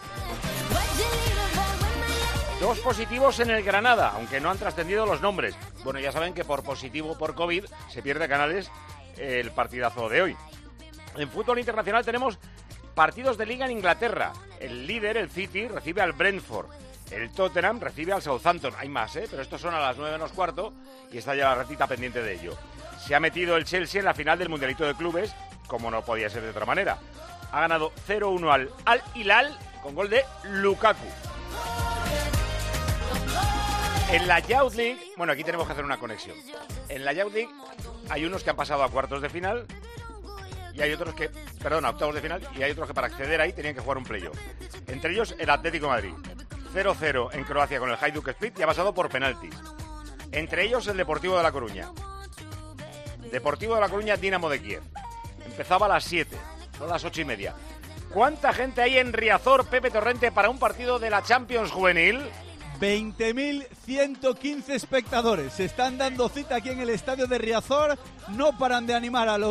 Dos positivos en el Granada, aunque no han trascendido los nombres. Bueno, ya saben que por positivo por COVID se pierde Canales el partidazo de hoy. En fútbol internacional tenemos partidos de Liga en Inglaterra. El líder, el City, recibe al Brentford. El Tottenham recibe al Southampton. Hay más, ¿eh? Pero estos son a las nueve menos cuarto y está ya la ratita pendiente de ello. Se ha metido el Chelsea en la final del Mundialito de Clubes, como no podía ser de otra manera. Ha ganado cero uno al Al Hilal con gol de Lukaku. En la Youth League, bueno, aquí tenemos que hacer una conexión. En la Youth League hay unos que han pasado a cuartos de final y hay otros que, perdón, a octavos de final, y hay otros que para acceder ahí tenían que jugar un playoff. Entre ellos el Atlético de Madrid. cero cero en Croacia con el Hajduk Split y ha pasado por penaltis. Entre ellos el Deportivo de La Coruña. Deportivo de La Coruña, Dinamo de Kiev. Empezaba a las siete, no a las ocho y media. ¿Cuánta gente hay en Riazor, Pepe Torrente, para un partido de la Champions Juvenil? veinte mil ciento quince espectadores se están dando cita aquí en el estadio de Riazor. No paran de animar a los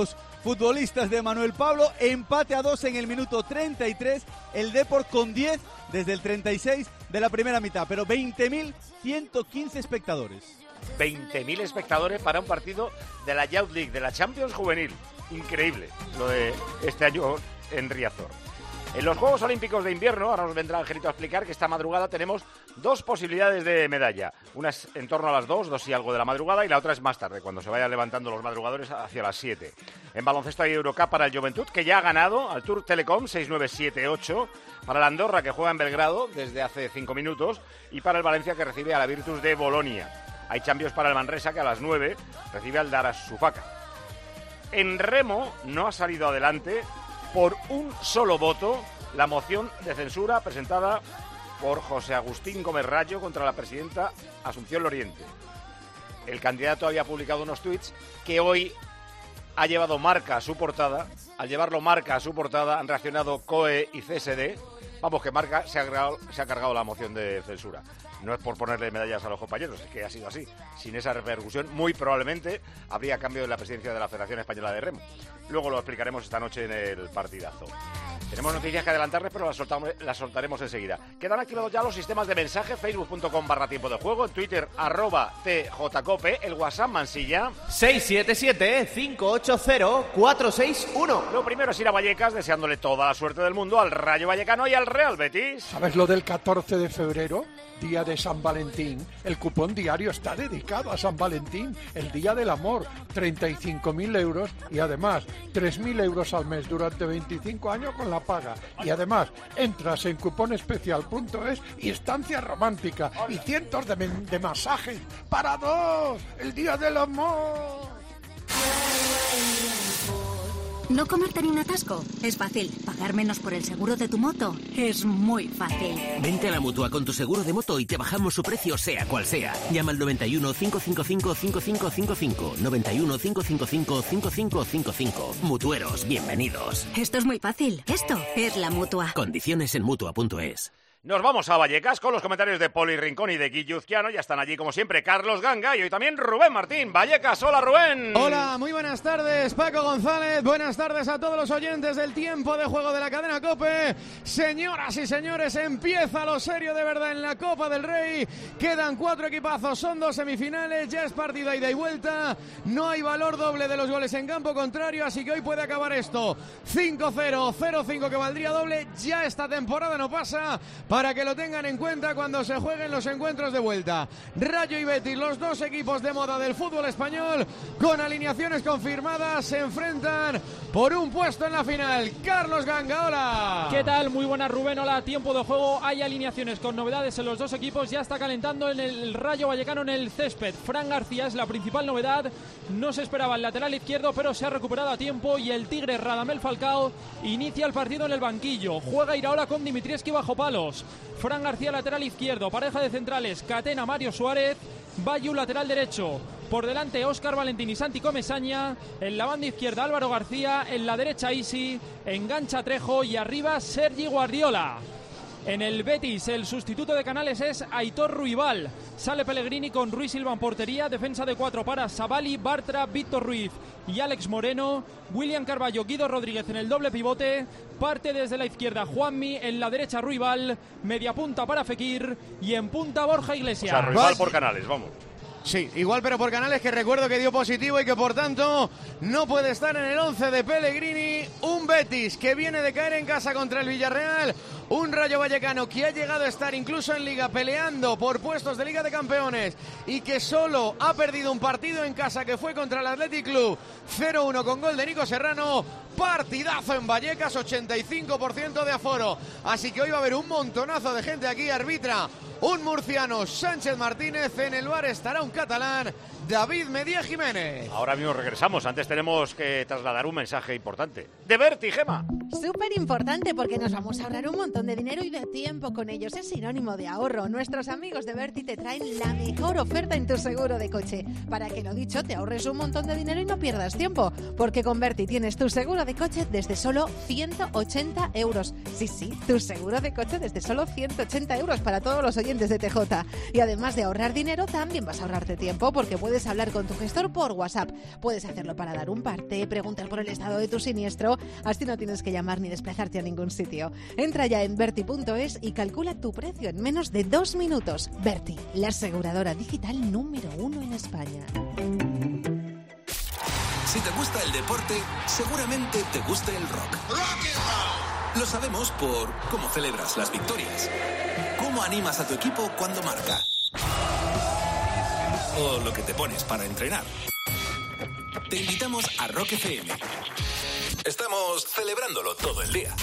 futbolistas de Manuel Pablo. Empate a dos en el minuto treinta y tres. El Depor con diez desde el treinta y seis de la primera mitad. Pero veinte mil ciento quince espectadores. veinte mil espectadores para un partido de la Youth League, de la Champions Juvenil. Increíble lo de este año en Riazor. En los Juegos Olímpicos de Invierno, ahora nos vendrá Angelito a explicar que esta madrugada tenemos dos posibilidades de medalla. Una es en torno a las dos, dos y algo de la madrugada, y la otra es más tarde, cuando se vayan levantando los madrugadores hacia las siete. En baloncesto hay Eurocup para el Juventud, que ya ha ganado al Tour Telecom seis nueve siete ocho, para el Andorra, que juega en Belgrado desde hace cinco minutos, y para el Valencia, que recibe a la Virtus de Bolonia. Hay Champions para el Manresa, que a las nueve recibe al Daras Sofaka. En remo no ha salido adelante por un solo voto la moción de censura presentada por José Agustín Gómez Rayo contra la presidenta Asunción Loriente. El candidato había publicado unos tuits que hoy ha llevado marca a su portada. Al llevarlo marca a su portada han reaccionado C O E y C S D. Vamos, que Marca se ha, cargado, se ha cargado la moción de censura. No es por ponerle medallas a los compañeros, es que ha sido así. Sin esa repercusión, muy probablemente habría cambio en la presidencia de la Federación Española de Remo. Luego lo explicaremos esta noche en el partidazo. Tenemos noticias que adelantarles, pero las, soltamos, las soltaremos enseguida. Quedan activados ya los sistemas de mensaje, facebook.com barra tiempo de juego, en Twitter, arroba tjcope, el WhatsApp Mansilla. seis siete siete, cinco ocho cero, cuatro seis uno. Lo primero es ir a Vallecas, deseándole toda la suerte del mundo al Rayo Vallecano y al Real Betis. ¿Sabes lo del catorce de febrero? Día de San Valentín. El cupón diario está dedicado a San Valentín, el día del amor. treinta y cinco mil euros y además tres mil euros al mes durante veinticinco años con la paga. Y además entras en cuponespecial punto es y estancia romántica y cientos de, de masajes para dos. El día del amor. ¿No comerte ni un atasco? Es fácil. ¿Pagar menos por el seguro de tu moto? Es muy fácil. Vente a la Mutua con tu seguro de moto y te bajamos su precio sea cual sea. Llama al noventa y uno, cinco cinco cinco, cinco cinco cinco cinco. noventa y uno, cinco cinco cinco, cinco cinco cinco cinco. Mutueros, bienvenidos. Esto es muy fácil. Esto es la Mutua. Condiciones en Mutua punto es. Nos vamos a Vallecas con los comentarios de Poli Rincón y de Guille Uzquiano. Ya están allí, como siempre, Carlos Ganga y hoy también Rubén Martín. Vallecas, hola Rubén. Hola, muy buenas tardes, Paco González. Buenas tardes a todos los oyentes del tiempo de juego de la cadena COPE. Señoras y señores, empieza lo serio de verdad en la Copa del Rey. Quedan cuatro equipazos, son dos semifinales, ya es partido ida y vuelta. No hay valor doble de los goles en campo contrario, así que hoy puede acabar esto. cinco cero, cero cinco que valdría doble. Ya esta temporada no pasa, para que lo tengan en cuenta cuando se jueguen los encuentros de vuelta. Rayo y Betis, los dos equipos de moda del fútbol español, con alineaciones confirmadas, se enfrentan por un puesto en la final. Carlos Ganga, hola. ¿Qué tal? Muy buenas, Rubén. Hola, tiempo de juego. Hay alineaciones con novedades en los dos equipos. Ya está calentando en el Rayo Vallecano en el césped. Fran García es la principal novedad. No se esperaba el lateral izquierdo, pero se ha recuperado a tiempo y el Tigre Radamel Falcao inicia el partido en el banquillo. Juega Iraola con Dimitrievski bajo palos. Fran García lateral izquierdo, pareja de centrales Catena, Mario Suárez, Bayu lateral derecho, por delante Óscar Valentín y Santi Comesaña, en la banda izquierda Álvaro García, en la derecha Isi, engancha Trejo y arriba Sergi Guardiola. En el Betis, el sustituto de Canales es Aitor Ruibal. Sale Pellegrini con Ruiz Silva en portería. Defensa de cuatro para Savali, Bartra, Víctor Ruiz y Alex Moreno. William Carballo, Guido Rodríguez en el doble pivote. Parte desde la izquierda Juanmi, en la derecha Ruibal. Media punta para Fekir y en punta Borja Iglesias. O sea, Ruibal por Canales, vamos. Sí, igual pero por Canales, que recuerdo que dio positivo y que por tanto no puede estar en el once de Pellegrini. Un Betis que viene de caer en casa contra el Villarreal. Un Rayo Vallecano que ha llegado a estar incluso en Liga peleando por puestos de Liga de Campeones y que solo ha perdido un partido en casa, que fue contra el Athletic Club. cero uno con gol de Nico Serrano. Partidazo en Vallecas, ochenta y cinco por ciento de aforo. Así que hoy va a haber un montonazo de gente aquí. Arbitra un murciano, Sánchez Martínez. En el bar estará un catalán, David Medía Jiménez. Ahora mismo regresamos. Antes tenemos que trasladar un mensaje importante. De Berti, Gema. Súper importante, porque nos vamos a ahorrar un montón de dinero y de tiempo con ellos. Es sinónimo de ahorro. Nuestros amigos de Berti te traen la mejor oferta en tu seguro de coche, para que, lo dicho, te ahorres un montón de dinero y no pierdas tiempo. Porque con Berti tienes tu seguro de coche desde solo ciento ochenta euros. Sí, sí, tu seguro de coche desde solo ciento ochenta euros para todos los oyentes de T J. Y además de ahorrar dinero, también vas a ahorrarte tiempo, porque puedes puedes hablar con tu gestor por WhatsApp. Puedes hacerlo para dar un parte, preguntar por el estado de tu siniestro, así no tienes que llamar ni desplazarte a ningún sitio. Entra ya en Berti punto es y calcula tu precio en menos de dos minutos. Berti, la aseguradora digital número uno en España. Si te gusta el deporte, seguramente te guste el rock. Lo sabemos por cómo celebras las victorias, cómo animas a tu equipo cuando marca, o lo que te pones para entrenar. Te invitamos a Rock F M. Estamos celebrándolo todo el día.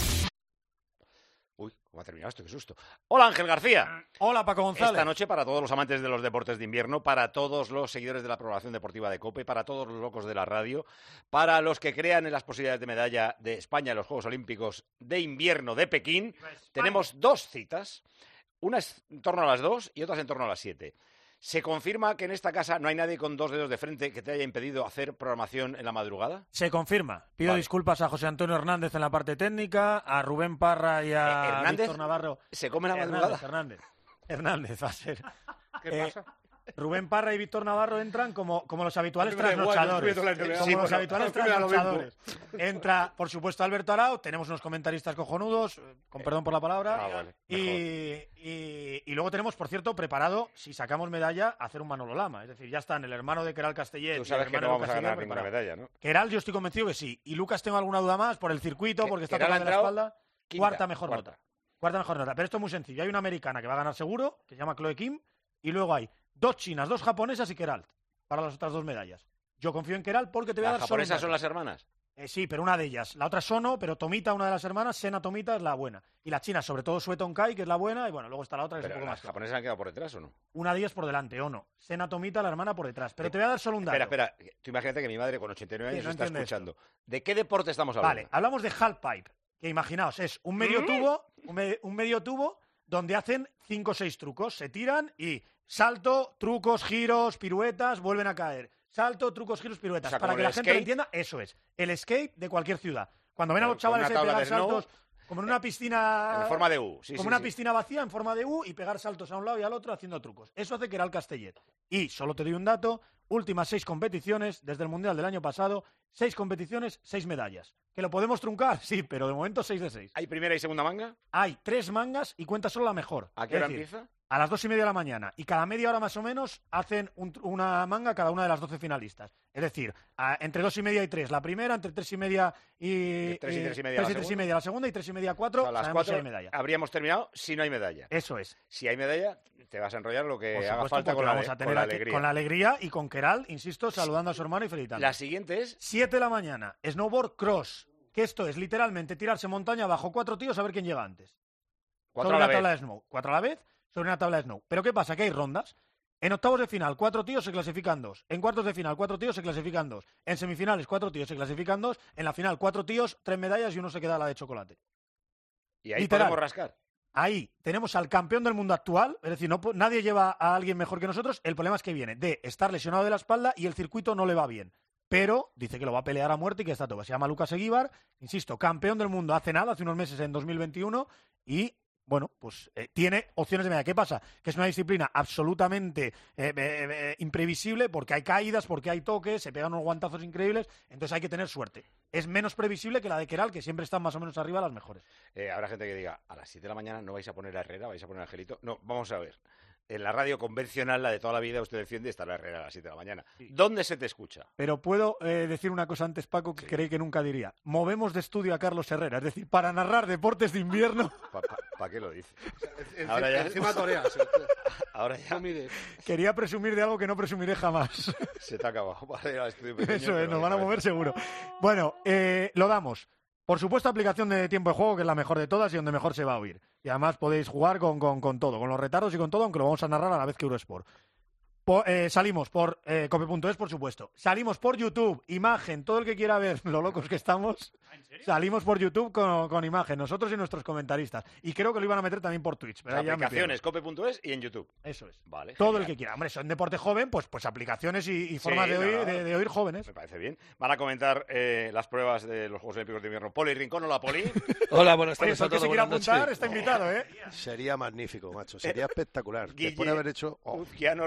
Uy, ¿cómo ha terminado esto? Qué susto. Hola, Ángel García. Hola, Paco González. Esta noche, para todos los amantes de los deportes de invierno, para todos los seguidores de la programación deportiva de COPE, para todos los locos de la radio, para los que crean en las posibilidades de medalla de España en los Juegos Olímpicos de Invierno de Pekín, tenemos dos citas. Una es en torno a las dos y otra es en torno a las siete. ¿Se confirma que en esta casa no hay nadie con dos dedos de frente que te haya impedido hacer programación en la madrugada? Se confirma. Pido vale. disculpas a José Antonio Hernández en la parte técnica, a Rubén Parra y a eh, Hernández Víctor Navarro. ¿Se come la madrugada? Hernández, Hernández. Hernández va a ser. ¿Qué eh, pasa? Rubén Parra y Víctor Navarro entran como, como los habituales trasnochadores. Como sí, los bueno, habituales trasnochadores. Entra, por supuesto, Alberto Arau. Tenemos unos comentaristas cojonudos, con perdón por la palabra. Ah, vale, y, y, y luego tenemos, por cierto, preparado, si sacamos medalla, hacer un Manolo Lama. Es decir, ya están el hermano de Keral Castellet. Tú sabes y el que no vamos Lucas a ganar Aguirre ninguna medalla, ¿no? Keral, yo estoy convencido que sí. Y Lucas, tengo alguna duda más por el circuito, porque está tocando la espalda. Quinta, cuarta mejor cuarta. nota. Cuarta mejor nota. Pero esto es muy sencillo. Hay una americana que va a ganar seguro, que se llama Chloe Kim, y luego hay dos chinas, dos japonesas y Keralt para las otras dos medallas. Yo confío en Keralt porque te voy a dar ¿Las solo japonesas son las hermanas? Eh, sí, pero una de ellas. La otra es Sono, pero Tomita, una de las hermanas, Sena Tomita es la buena. Y la china, sobre todo Sue Tonkai, que es la buena, y bueno, luego está la otra que ¿Pero es un poco las más. japonesas han quedado por detrás o no? Una de ellas por delante, o no. Sena Tomita, la hermana, por detrás. Pero te voy a dar solo un dato. Espera, espera. Tú imagínate que mi madre con ochenta y nueve años Sí, no está entiende escuchando. ¿De qué deporte estamos hablando? Vale, hablamos de halfpipe, que imaginaos, es un medio ¿Mm? tubo, un, me- un medio tubo donde hacen cinco o seis trucos, se tiran y salto, trucos, giros, piruetas, vuelven a caer. Salto, trucos, giros, piruetas. O sea, Para como que el la gente lo skate. entienda, eso es. El skate de cualquier ciudad. Cuando ven a Claro, los chavales con una ahí tabla pegar de snow, saltos, como en una piscina... En forma de U. Sí, como sí, una sí. piscina vacía en forma de U y pegar saltos a un lado y al otro haciendo trucos. Eso hace Keral Castellet. Y, solo te doy un dato, últimas seis competiciones desde el Mundial del año pasado, seis competiciones, seis medallas. ¿Que lo podemos truncar? Sí, pero de momento seis de seis. ¿Hay primera y segunda manga? Hay tres mangas y cuenta solo la mejor. ¿A qué Es hora decir, empieza? A las dos y media de la mañana. Y cada media hora más o menos hacen un tr- una manga cada una de las doce finalistas. Es decir, a- entre dos y media y tres la primera, entre tres y media y... Y tres y tres y media tres la y tres y segunda. media la segunda y tres y media cuatro. A las sabemos si cuatro hay medalla. habríamos terminado si no hay medalla. Eso es. Si hay medalla, te vas a enrollar lo que Por haga supuesto, falta porque con la, vamos a con tener la aquí- alegría. con la alegría y con Keral, insisto, saludando a su hermano y felicitando. La siguiente es... siete de la mañana, snowboard cross. Que esto es literalmente tirarse montaña abajo cuatro tíos a ver quién llega antes. Cuatro sobre a la una tabla vez. de snow. Cuatro a la vez sobre una tabla de snow. Pero ¿qué pasa? Que hay rondas. En octavos de final, cuatro tíos se clasifican dos. En cuartos de final, cuatro tíos se clasifican dos. En semifinales, cuatro tíos se clasifican dos. En la final, cuatro tíos, tres medallas y uno se queda la de chocolate. Y ahí Literal. podemos rascar. Ahí tenemos al campeón del mundo actual, es decir, no, po- nadie lleva a alguien mejor que nosotros. El problema es que viene de estar lesionado de la espalda y el circuito no le va bien. Pero dice que lo va a pelear a muerte y que está todo. Se llama Lucas Eguíbar, insisto, campeón del mundo hace nada, hace unos meses en dos mil veintiuno y... Bueno, pues eh, tiene opciones de medalla. ¿Qué pasa? Que es una disciplina absolutamente eh, eh, eh, imprevisible porque hay caídas, porque hay toques, se pegan unos guantazos increíbles, entonces hay que tener suerte. Es menos previsible que la de Keral, que siempre están más o menos arriba las mejores. Eh, habrá gente que diga, a las siete de la mañana no vais a poner a Herrera, vais a poner a Angelito. No, vamos a ver. En la radio convencional, la de toda la vida, usted defiende estar a Herrera a las siete de la mañana. ¿Dónde se te escucha? Pero puedo eh, decir una cosa antes, Paco, que creí que nunca diría. Movemos de estudio a Carlos Herrera, es decir, para narrar deportes de invierno. ¿Para pa, pa qué lo dice? En- Ahora ya- Encima toreas. Ahora ya Quería presumir de algo que no presumiré jamás. se te ha acabado. Vale, al estudio pequeño, Eso es, pero nos de van a cabeza. mover seguro. Bueno, eh, lo damos. Por supuesto, aplicación de tiempo de juego, que es la mejor de todas y donde mejor se va a oír. Y además podéis jugar con, con, con todo, con los retardos y con todo, aunque lo vamos a narrar a la vez que Eurosport. Po- eh, salimos por eh, cope punto es, por supuesto. Salimos por YouTube, imagen, todo el que quiera ver lo locos que estamos. Salimos por YouTube con, con imagen, nosotros y nuestros comentaristas. Y creo que lo iban a meter también por Twitch. Pero ahí ya me Aplicaciones, pierdo. cope punto es y en YouTube. Eso es. Vale. Todo genial. el que quiera. Hombre, son deporte joven, pues, pues aplicaciones y, y Sí, formas de, no, oír, no. de, de oír jóvenes. Me parece bien. Van a comentar eh, las pruebas de los Juegos Olímpicos de Invierno. Poli Rincón, hola Poli. Hola, buenas Oye, tardes todo a el que todos. se quiera buenas apuntar noches. está invitado, ¿eh? Sería magnífico, macho. Sería espectacular. Guille, Después de haber hecho... oh, Uzquiano, la Guille.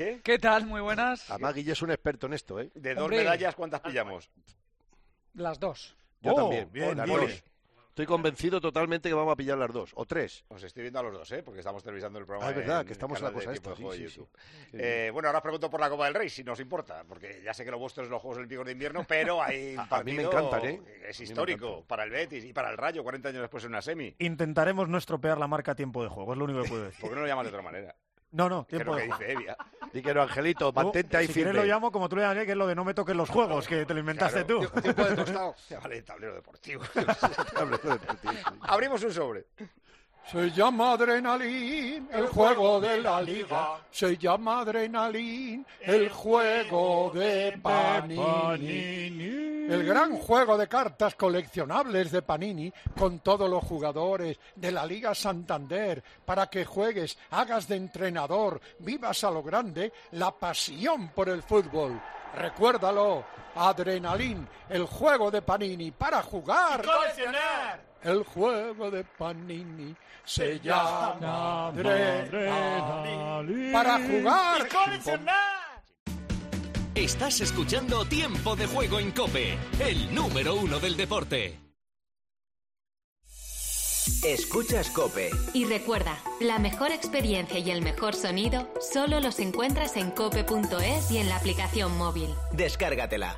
Guille. ¿Qué tal? Muy buenas. Además, Guille es un experto en esto, ¿eh? De dos Hombre. medallas, ¿cuántas pillamos? Las dos. Yo Oh, también. bien, las bien. dos. Estoy convencido totalmente que vamos a pillar las dos, o tres. Os estoy viendo a los dos, ¿eh? Porque estamos televisando el programa. Ah, es verdad, en que estamos el en la canal cosa de esta, Tiempo de sí, Juego sí, de YouTube. sí. Eh, bueno, ahora os pregunto por la Copa del Rey, si nos importa, porque ya sé que lo vuestro es los Juegos Olímpicos de Invierno, pero hay un A- a partido mí me encantan, ¿eh? es A mí me histórico encantan. para el Betis y para el Rayo, cuarenta años después en una semi. Intentaremos no estropear la marca tiempo de juego, es lo único que puedo decir. ¿Por qué no lo llamas de otra manera? No, no, Que es tiempo lo de que juego. dice Evia. Y que no, Angelito, mantente ahí si firme. quieres lo llamo como tú le llamas, que es lo de no me toques los juegos, que te lo inventaste Claro, tú. Tiempo de tostado. Vale, tablero deportivo. Abrimos un sobre. Se llama Adrenalin, el juego de la liga. Se llama Adrenalin, el juego de Panini. El gran juego de cartas coleccionables de Panini con todos los jugadores de la Liga Santander para que juegues, hagas de entrenador, vivas a lo grande la pasión por el fútbol. Recuérdalo, Adrenalin, el juego de Panini para jugar. ¡Y coleccionar! El juego de Panini se llama Adrenalin para jugar. ¡Y coleccionar! Estás escuchando Tiempo de Juego en COPE, el número uno del deporte. Escuchas COPE. Y recuerda, la mejor experiencia y el mejor sonido solo los encuentras en cope punto es y en la aplicación móvil. Descárgatela.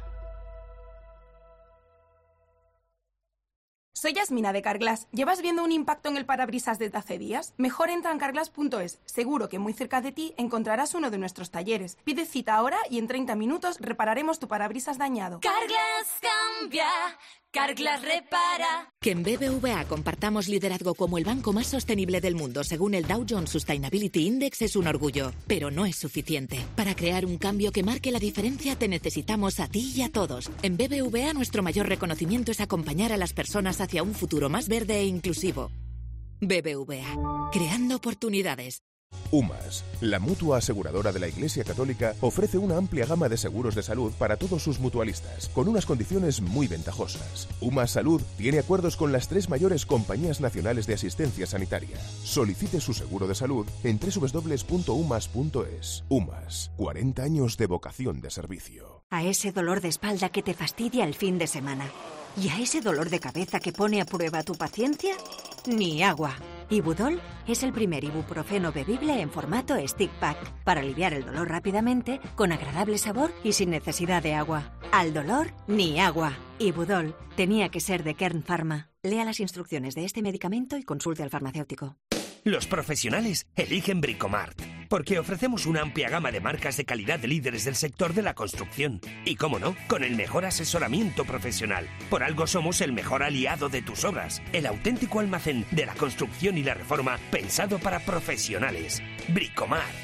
Soy Yasmina de Carglass. ¿Llevas viendo un impacto en el parabrisas desde hace días? Mejor entra en carglass punto es. Seguro que muy cerca de ti encontrarás uno de nuestros talleres. Pide cita ahora y en treinta minutos repararemos tu parabrisas dañado. Carglass cambia, Carglass repara. Que en B B V A compartamos liderazgo como el banco más sostenible del mundo según el Dow Jones Sustainability Index es un orgullo, pero no es suficiente. Para crear un cambio que marque la diferencia te necesitamos a ti y a todos. En B B V A nuestro mayor reconocimiento es acompañar a las personas hacia un futuro más verde e inclusivo. B B V A, creando oportunidades. UMAS, la mutua aseguradora de la Iglesia Católica, ofrece una amplia gama de seguros de salud para todos sus mutualistas, con unas condiciones muy ventajosas. UMAS Salud tiene acuerdos con las tres mayores compañías nacionales de asistencia sanitaria. Solicite su seguro de salud en doble u doble u doble u punto umas punto es. UMAS, cuarenta años de vocación de servicio. A ese dolor de espalda que te fastidia el fin de semana. ¿Y a ese dolor de cabeza que pone a prueba tu paciencia? Ni agua. Ibudol es el primer ibuprofeno bebible en formato stick pack para aliviar el dolor rápidamente, con agradable sabor y sin necesidad de agua. Al dolor, ni agua. Ibudol tenía que ser de Kern Pharma. Lea las instrucciones de este medicamento y consulte al farmacéutico. Los profesionales eligen Bricomart, porque ofrecemos una amplia gama de marcas de calidad de líderes del sector de la construcción. Y cómo no, con el mejor asesoramiento profesional. Por algo somos el mejor aliado de tus obras, el auténtico almacén de la construcción y la reforma pensado para profesionales. Bricomart.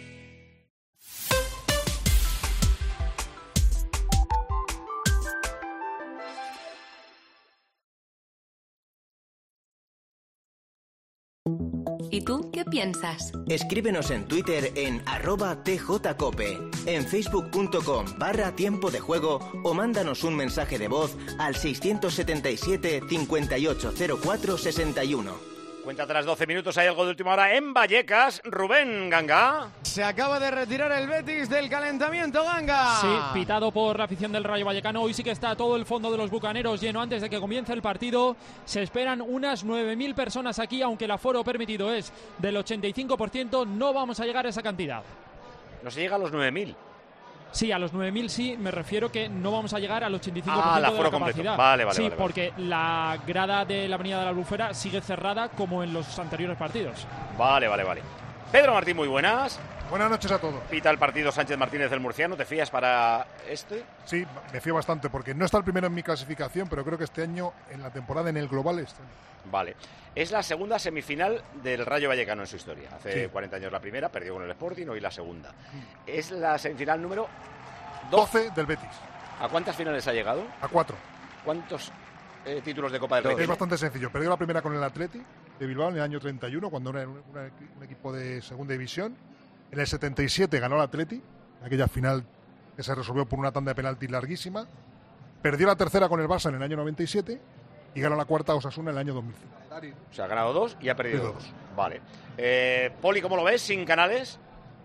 ¿Y tú qué piensas? Escríbenos en Twitter en arroba tjcope, en facebook punto com barra tiempo de juego o mándanos un mensaje de voz al seiscientos setenta y siete, cincuenta y ocho cero cuatro, sesenta y uno. Cuenta tras doce minutos, hay algo de última hora en Vallecas. Rubén Ganga. Se acaba de retirar el Betis del calentamiento, Ganga. Sí, pitado por la afición del Rayo Vallecano. Hoy sí que está todo el fondo de los bucaneros lleno antes de que comience el partido. Se esperan unas nueve mil personas aquí, aunque el aforo permitido es del ochenta y cinco por ciento. No vamos a llegar a esa cantidad. No se llega a los nueve mil. Sí, a los nueve mil sí, me refiero que no vamos a llegar al ochenta y cinco por ciento Ah, el de aforo la capacidad. completo. Vale, vale, sí, vale, vale. porque la grada de la Avenida de la Albufera sigue cerrada como en los anteriores partidos. Vale, vale, vale. Pedro Martín, muy buenas. Buenas noches a todos. Pita el partido Sánchez Martínez del Murciano. ¿Te fías para este? Sí, me fío bastante porque no está el primero en mi clasificación, pero creo que este año, en la temporada, en el global, está. Vale. Es la segunda semifinal del Rayo Vallecano en su historia. Hace Sí. cuarenta años la primera, perdió con el Sporting, hoy la segunda. Es la semifinal número doce del Betis. ¿A cuántas finales ha llegado? A cuatro. ¿Cuántos eh, títulos de Copa del Rey Es tiene? bastante sencillo. Perdió la primera con el Atleti de Bilbao en el año treinta y uno, cuando era un, una- un equipo de segunda división. En el setenta y siete ganó el Atleti, aquella final que se resolvió por una tanda de penaltis larguísima. Perdió la tercera con el Barça en el año noventa y siete y ganó la cuarta a Osasuna en el año dos mil cinco. O sea, ha ganado dos y ha perdido Perdido dos. Vale. Eh, Poli, ¿cómo lo ves? ¿Sin canales?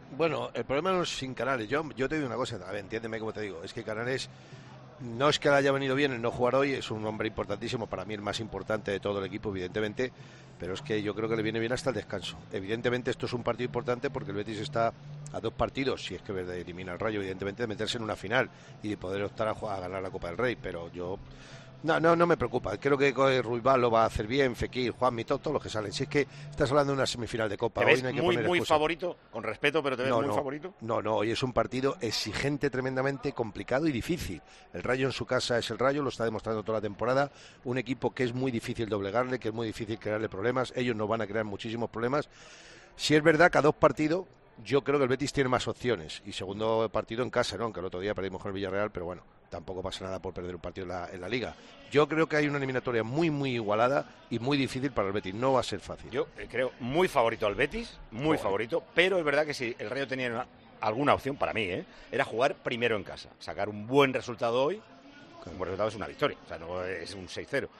Bueno, el problema no es sin Canales. Yo, yo te digo una cosa, a ver, entiéndeme como te digo. Es que Canales no es que le haya venido bien el no jugar hoy, es un hombre importantísimo, para mí el más importante de todo el equipo, evidentemente, pero es que yo creo que le viene bien hasta el descanso. Evidentemente esto es un partido importante porque el Betis está a dos partidos, si es que elimina el Rayo, evidentemente, de meterse en una final y de poder optar a, jugar, a ganar la Copa del Rey, pero yo... No, no, no me preocupa. Creo que Ruibal lo va a hacer bien, Fekir, Juanmi, todos, todos los que salen. Si es que estás hablando de una semifinal de Copa. ¿Te ves hoy no hay que muy, poner muy excusa. favorito? Con respeto, pero ¿te ves no, muy no, favorito? No, no, hoy es un partido exigente, tremendamente complicado y difícil. El Rayo en su casa es el Rayo, lo está demostrando toda la temporada. Un equipo que es muy difícil doblegarle, que es muy difícil crearle problemas. Ellos nos van a crear muchísimos problemas. Si es verdad que a dos partidos, yo creo que el Betis tiene más opciones. Y segundo partido en casa, ¿no? Aunque el otro día perdimos con el Villarreal, pero bueno, tampoco pasa nada por perder un partido en la, en la Liga. Yo creo que hay una eliminatoria muy, muy igualada y muy difícil para el Betis. No va a ser fácil. Yo eh, creo muy favorito al Betis, muy Joder. favorito, pero es verdad que si el Rayo tenía una, alguna opción para mí, ¿eh? Era jugar primero en casa, sacar un buen resultado hoy, un buen resultado es una victoria, o sea, no es un seis cero.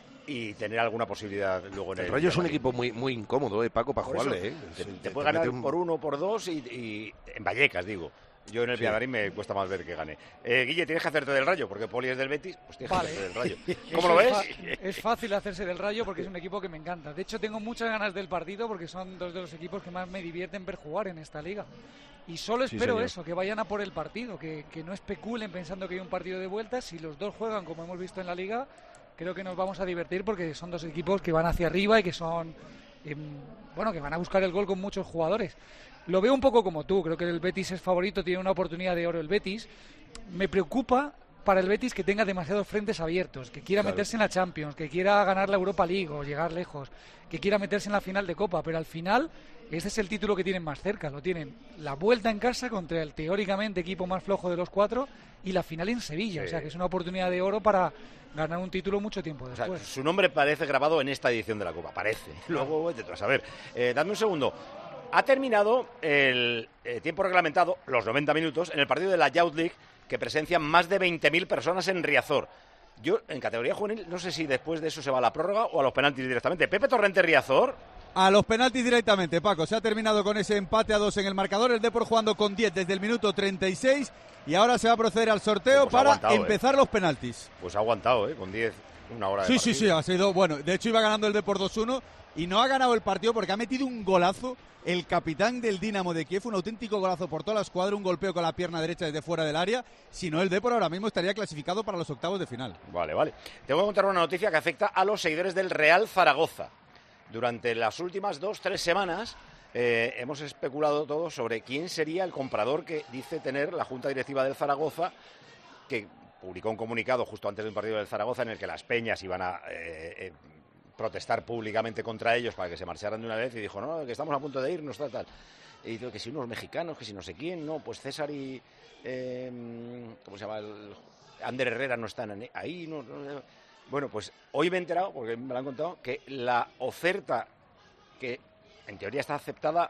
Y tener alguna posibilidad luego en el... El Rayo es un equipo muy muy incómodo, ¿eh, Paco, para Por jugarle? eso, ¿eh? Te, Se- te te puede ganar mete un- por uno, por dos y, y en Vallecas, digo. Yo en el Sí. Villadarín me cuesta más ver que gane. Eh, Guille, tienes que hacerte del Rayo, porque Poli es del Betis, pues tienes Vale. que hacerte del Rayo. Eso ¿Cómo lo es ves? fa- Es fácil hacerse del Rayo porque es un equipo que me encanta. De hecho, tengo muchas ganas del partido porque son dos de los equipos que más me divierten ver jugar en esta liga. Y solo Sí, espero señor. eso, que vayan a por el partido, que, que no especulen pensando que hay un partido de vuelta. Si los dos juegan como hemos visto en la liga, creo que nos vamos a divertir porque son dos equipos que van hacia arriba y que son, em, bueno, que van a buscar el gol con muchos jugadores. Lo veo un poco como tú, creo que el Betis es favorito, tiene una oportunidad de oro el Betis. Me preocupa para el Betis que tenga demasiados frentes abiertos, que quiera Claro. meterse en la Champions, que quiera ganar la Europa League o llegar lejos, que quiera meterse en la final de Copa, pero al final ese es el título que tienen más cerca, lo tienen la vuelta en casa contra el teóricamente equipo más flojo de los cuatro y la final en Sevilla, Sí. o sea que es una oportunidad de oro para ganar un título mucho tiempo O sea, después. su nombre parece grabado en esta edición de la Copa, parece. Luego vete tú a saber. Eh, dadme un segundo. Ha terminado el eh, tiempo reglamentado, los noventa minutos, en el partido de la Youth League, que presencian más de veinte mil personas en Riazor. Yo, en categoría juvenil, no sé si después de eso se va a la prórroga o a los penaltis directamente. Pepe Torrente, Riazor. A los penaltis directamente, Paco. Se ha terminado con ese empate a dos en el marcador. El Depor jugando con diez desde el minuto treinta y seis. Y ahora se va a proceder al sorteo Pues ha para aguantado, empezar los penaltis. Pues ha aguantado, ¿eh? Con diez, una hora de Sí, sí, partido. sí, ha sido bueno. De hecho, iba ganando el Depor dos uno y no ha ganado el partido porque ha metido un golazo el capitán del Dinamo de Kiev, un auténtico golazo por toda la escuadra, un golpeo con la pierna derecha desde fuera del área. Si no, el Depor ahora mismo estaría clasificado para los octavos de final. Vale, vale. Te voy a contar una noticia que afecta a los seguidores del Real Zaragoza. Durante las últimas dos, tres semanas eh, hemos especulado todos sobre quién sería el comprador que dice tener la Junta Directiva del Zaragoza, que publicó un comunicado justo antes de un partido del Zaragoza en el que las peñas iban a eh, eh, protestar públicamente contra ellos para que se marcharan de una vez y dijo, no, que estamos a punto de irnos, tal, tal. Y dijo que si unos mexicanos, que si no sé quién, no, pues César y... Eh, ¿cómo se llama? El, Ander Herrera no están ahí, no, no, bueno, pues hoy me he enterado, porque me lo han contado, que la oferta que en teoría está aceptada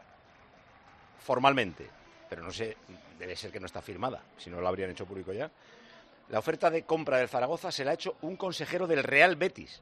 formalmente, pero no sé, debe ser que no está firmada, si no lo habrían hecho público ya. La oferta de compra del Zaragoza se la ha hecho un consejero del Real Betis,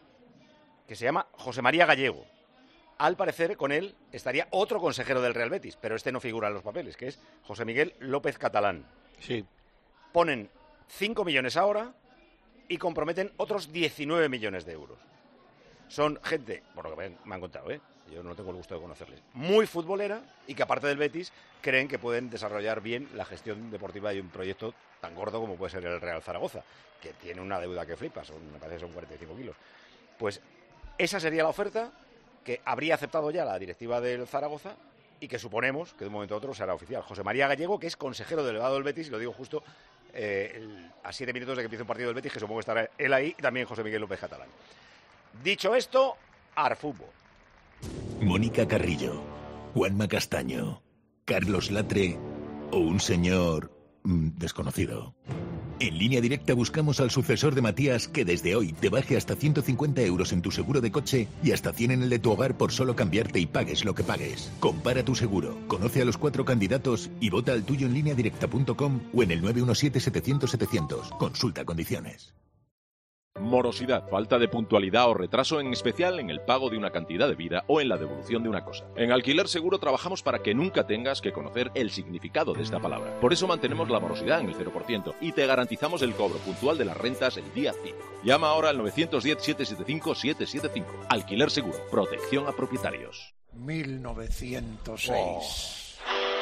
que se llama José María Gallego. Al parecer, con él estaría otro consejero del Real Betis, pero este no figura en los papeles, que es José Miguel López Catalán. Sí. Ponen cinco millones ahora y comprometen otros diecinueve millones de euros. Son gente, por lo que me, me han contado, ¿eh? Yo no tengo el gusto de conocerles, muy futbolera y que aparte del Betis creen que pueden desarrollar bien la gestión deportiva de un proyecto tan gordo como puede ser el Real Zaragoza, que tiene una deuda que flipa, son, me parece que son cuarenta y cinco kilos. Pues esa sería la oferta que habría aceptado ya la directiva del Zaragoza y que suponemos que de un momento a otro será oficial. José María Gallego, que es consejero delegado del Betis, y lo digo justo eh, el, a siete minutos de que empiece un partido del Betis, que supongo que estará él ahí, y también José Miguel López Catalán. Dicho esto, al fútbol. Mónica Carrillo, Juanma Castaño, Carlos Latre o un señor mm, desconocido. En Línea Directa buscamos al sucesor de Matías que desde hoy te baje hasta ciento cincuenta euros en tu seguro de coche y hasta cien en el de tu hogar por solo cambiarte y pagues lo que pagues. Compara tu seguro, conoce a los cuatro candidatos y vota al tuyo en línea directa punto com o en el nueve uno siete setecientos setecientos. Consulta condiciones. Morosidad, falta de puntualidad o retraso, en especial en el pago de una cantidad de vida o en la devolución de una cosa. En Alquiler Seguro trabajamos para que nunca tengas que conocer el significado de esta palabra. Por eso mantenemos la morosidad en el cero por ciento y te garantizamos el cobro puntual de las rentas el día cinco. Llama ahora al nueve uno cero, siete siete cinco, siete siete cinco. Alquiler Seguro, protección a propietarios. mil novecientos seis.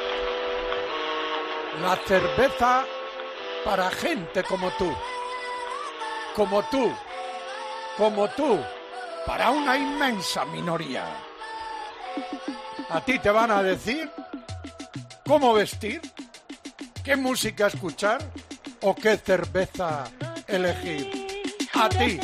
Oh. La cerveza para gente como tú. Como tú, como tú, para una inmensa minoría. A ti te van a decir cómo vestir, qué música escuchar o qué cerveza elegir. A ti.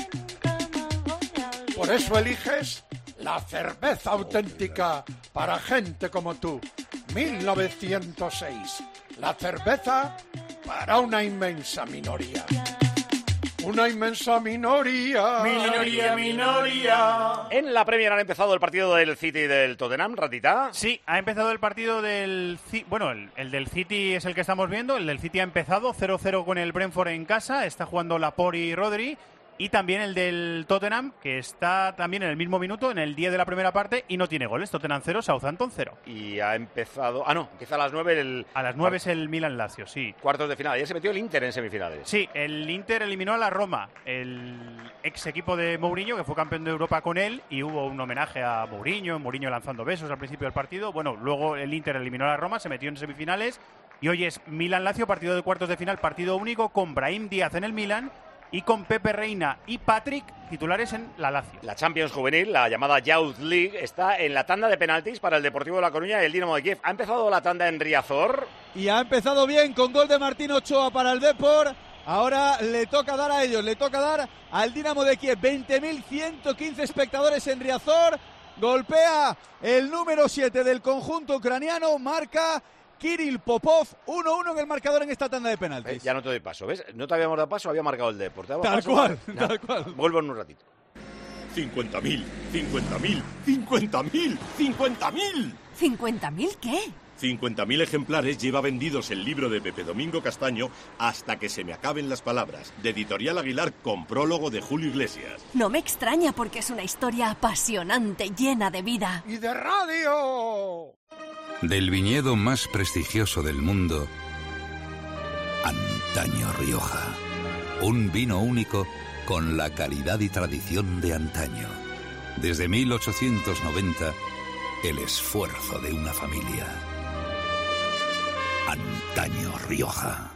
Por eso eliges la cerveza auténtica para gente como tú. mil novecientos seis. La cerveza para una inmensa minoría. Una inmensa minoría. Minoría, minoría. En la Premier han empezado el partido del City y del Tottenham, Ratita. Sí, ha empezado el partido del... Bueno, el, el del City es el que estamos viendo. El del City ha empezado cero cero con el Brentford en casa. Está jugando Laporte y Rodri. Y también el del Tottenham, que está también en el mismo minuto, en el diez de la primera parte, y no tiene goles. Tottenham cero, Southampton cero. Y ha empezado... Ah, no, empieza a las nueve el... A las nueve es el Milan-Lazio, sí. Cuartos de final. Ayer se metió el Inter en semifinales. Sí, el Inter eliminó a la Roma, el ex equipo de Mourinho, que fue campeón de Europa con él, y hubo un homenaje a Mourinho, Mourinho lanzando besos al principio del partido. Bueno, luego el Inter eliminó a la Roma, se metió en semifinales, y hoy es Milan-Lazio, partido de cuartos de final, partido único, con Brahim Díaz en el Milan, y con Pepe Reina y Patrick titulares en la Lazio. La Champions Juvenil, la llamada Youth League, está en la tanda de penaltis para el Deportivo de La Coruña y el Dinamo de Kiev. Ha empezado la tanda en Riazor. Y ha empezado bien con gol de Martín Ochoa para el Depor. Ahora le toca dar a ellos, le toca dar al Dinamo de Kiev. veinte mil ciento quince espectadores en Riazor. Golpea el número siete del conjunto ucraniano, marca Kirill Popov, uno uno en el marcador en esta tanda de penaltis. Eh, ya no te doy paso, ¿ves? No te habíamos dado paso, había marcado el Depor. Tal paso, cual, ya. tal cual. Vuelvo en un ratito. cincuenta mil, cincuenta mil, cincuenta mil, cincuenta mil. ¿cincuenta mil qué? cincuenta mil ejemplares lleva vendidos el libro de Pepe Domingo Castaño Hasta que se me acaben las palabras, de Editorial Aguilar, con prólogo de Julio Iglesias. No me extraña porque es una historia apasionante, llena de vida. ¡Y de radio! Del viñedo más prestigioso del mundo, Antaño Rioja. Un vino único con la calidad y tradición de antaño. Desde mil ochocientos noventa, el esfuerzo de una familia. Antaño Rioja.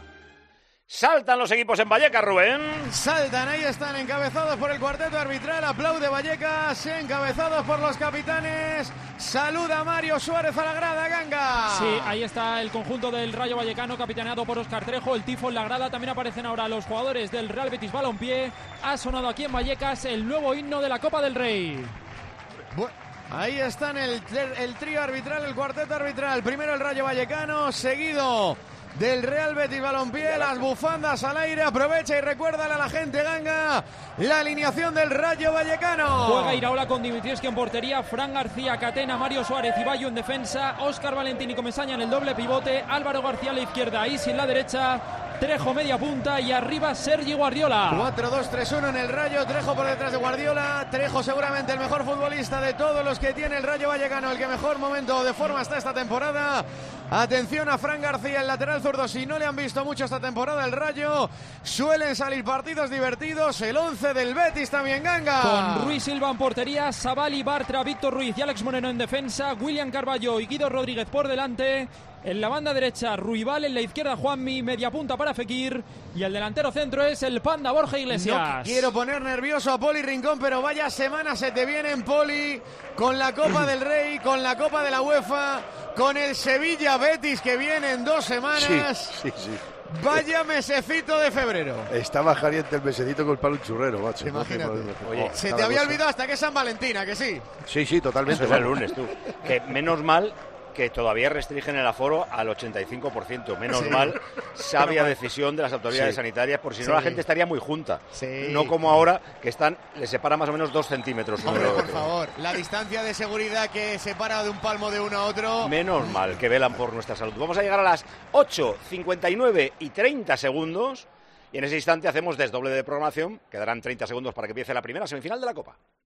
Saltan los equipos en Vallecas, Rubén. Saltan, ahí están, encabezados por el cuarteto arbitral. Aplaude Vallecas, encabezados por los capitanes. Saluda Mario Suárez a la grada, Ganga. Sí, ahí está el conjunto del Rayo Vallecano, capitaneado por Óscar Trejo. El tifo en la grada. También aparecen ahora los jugadores del Real Betis Balompié. Ha sonado aquí en Vallecas el nuevo himno de la Copa del Rey. Bueno, ahí están el, el trío arbitral, el cuarteto arbitral. Primero el Rayo Vallecano, seguido del Real Betis Balompié, las bufandas al aire. Aprovecha y recuérdale a la gente, Ganga, la alineación del Rayo Vallecano. Juega Iraola con Dimitrievski en portería, Fran García, Catena, Mario Suárez y Bayo en defensa, Óscar Valentín y Comesaña en el doble pivote, Álvaro García a la izquierda, Isi en la derecha, Trejo media punta y arriba Sergi Guardiola. cuatro dos tres uno en el Rayo, Trejo por detrás de Guardiola. Trejo seguramente el mejor futbolista de todos los que tiene el Rayo Vallecano, el que mejor momento de forma está esta temporada. Atención a Fran García, el lateral zurdo. Si no le han visto mucho esta temporada el Rayo, suelen salir partidos divertidos. El once del Betis también, Ganga. Con Ruiz Silva en portería, Sabali, Bartra, Víctor Ruiz y Alex Moreno en defensa, William Carballo y Guido Rodríguez por delante. En la banda derecha, Ruibal, en la izquierda, Juanmi, media punta para Fekir. Y el delantero centro es el Panda Borja Iglesias. No quiero poner nervioso a Poli Rincón, pero vaya semana se te viene en Poli, con la Copa del Rey, con la Copa de la UEFA, con el Sevilla Betis que viene en dos semanas. Sí, sí, sí. Vaya mesecito de febrero. Estaba caliente el mesecito con el palo churrero, macho. Imagínate. Oye, oh, se te había cosa. olvidado hasta que es San Valentín, ¿a que sí? Sí, sí, totalmente. Eso es el lunes, tú. Que menos mal que todavía restringen el aforo al ochenta y cinco por ciento. Menos sí. mal, sabia decisión de las autoridades sí. sanitarias, por si no sí. la gente estaría muy junta. Sí. No como ahora, que están les separa más o menos dos centímetros. Hombre, por favor, la distancia de seguridad que separa de un palmo de uno a otro. Menos mal, que velan por nuestra salud. Vamos a llegar a las ocho cincuenta y nueve y treinta segundos. Y en ese instante hacemos desdoble de programación, quedarán treinta segundos para que empiece la primera semifinal de la Copa.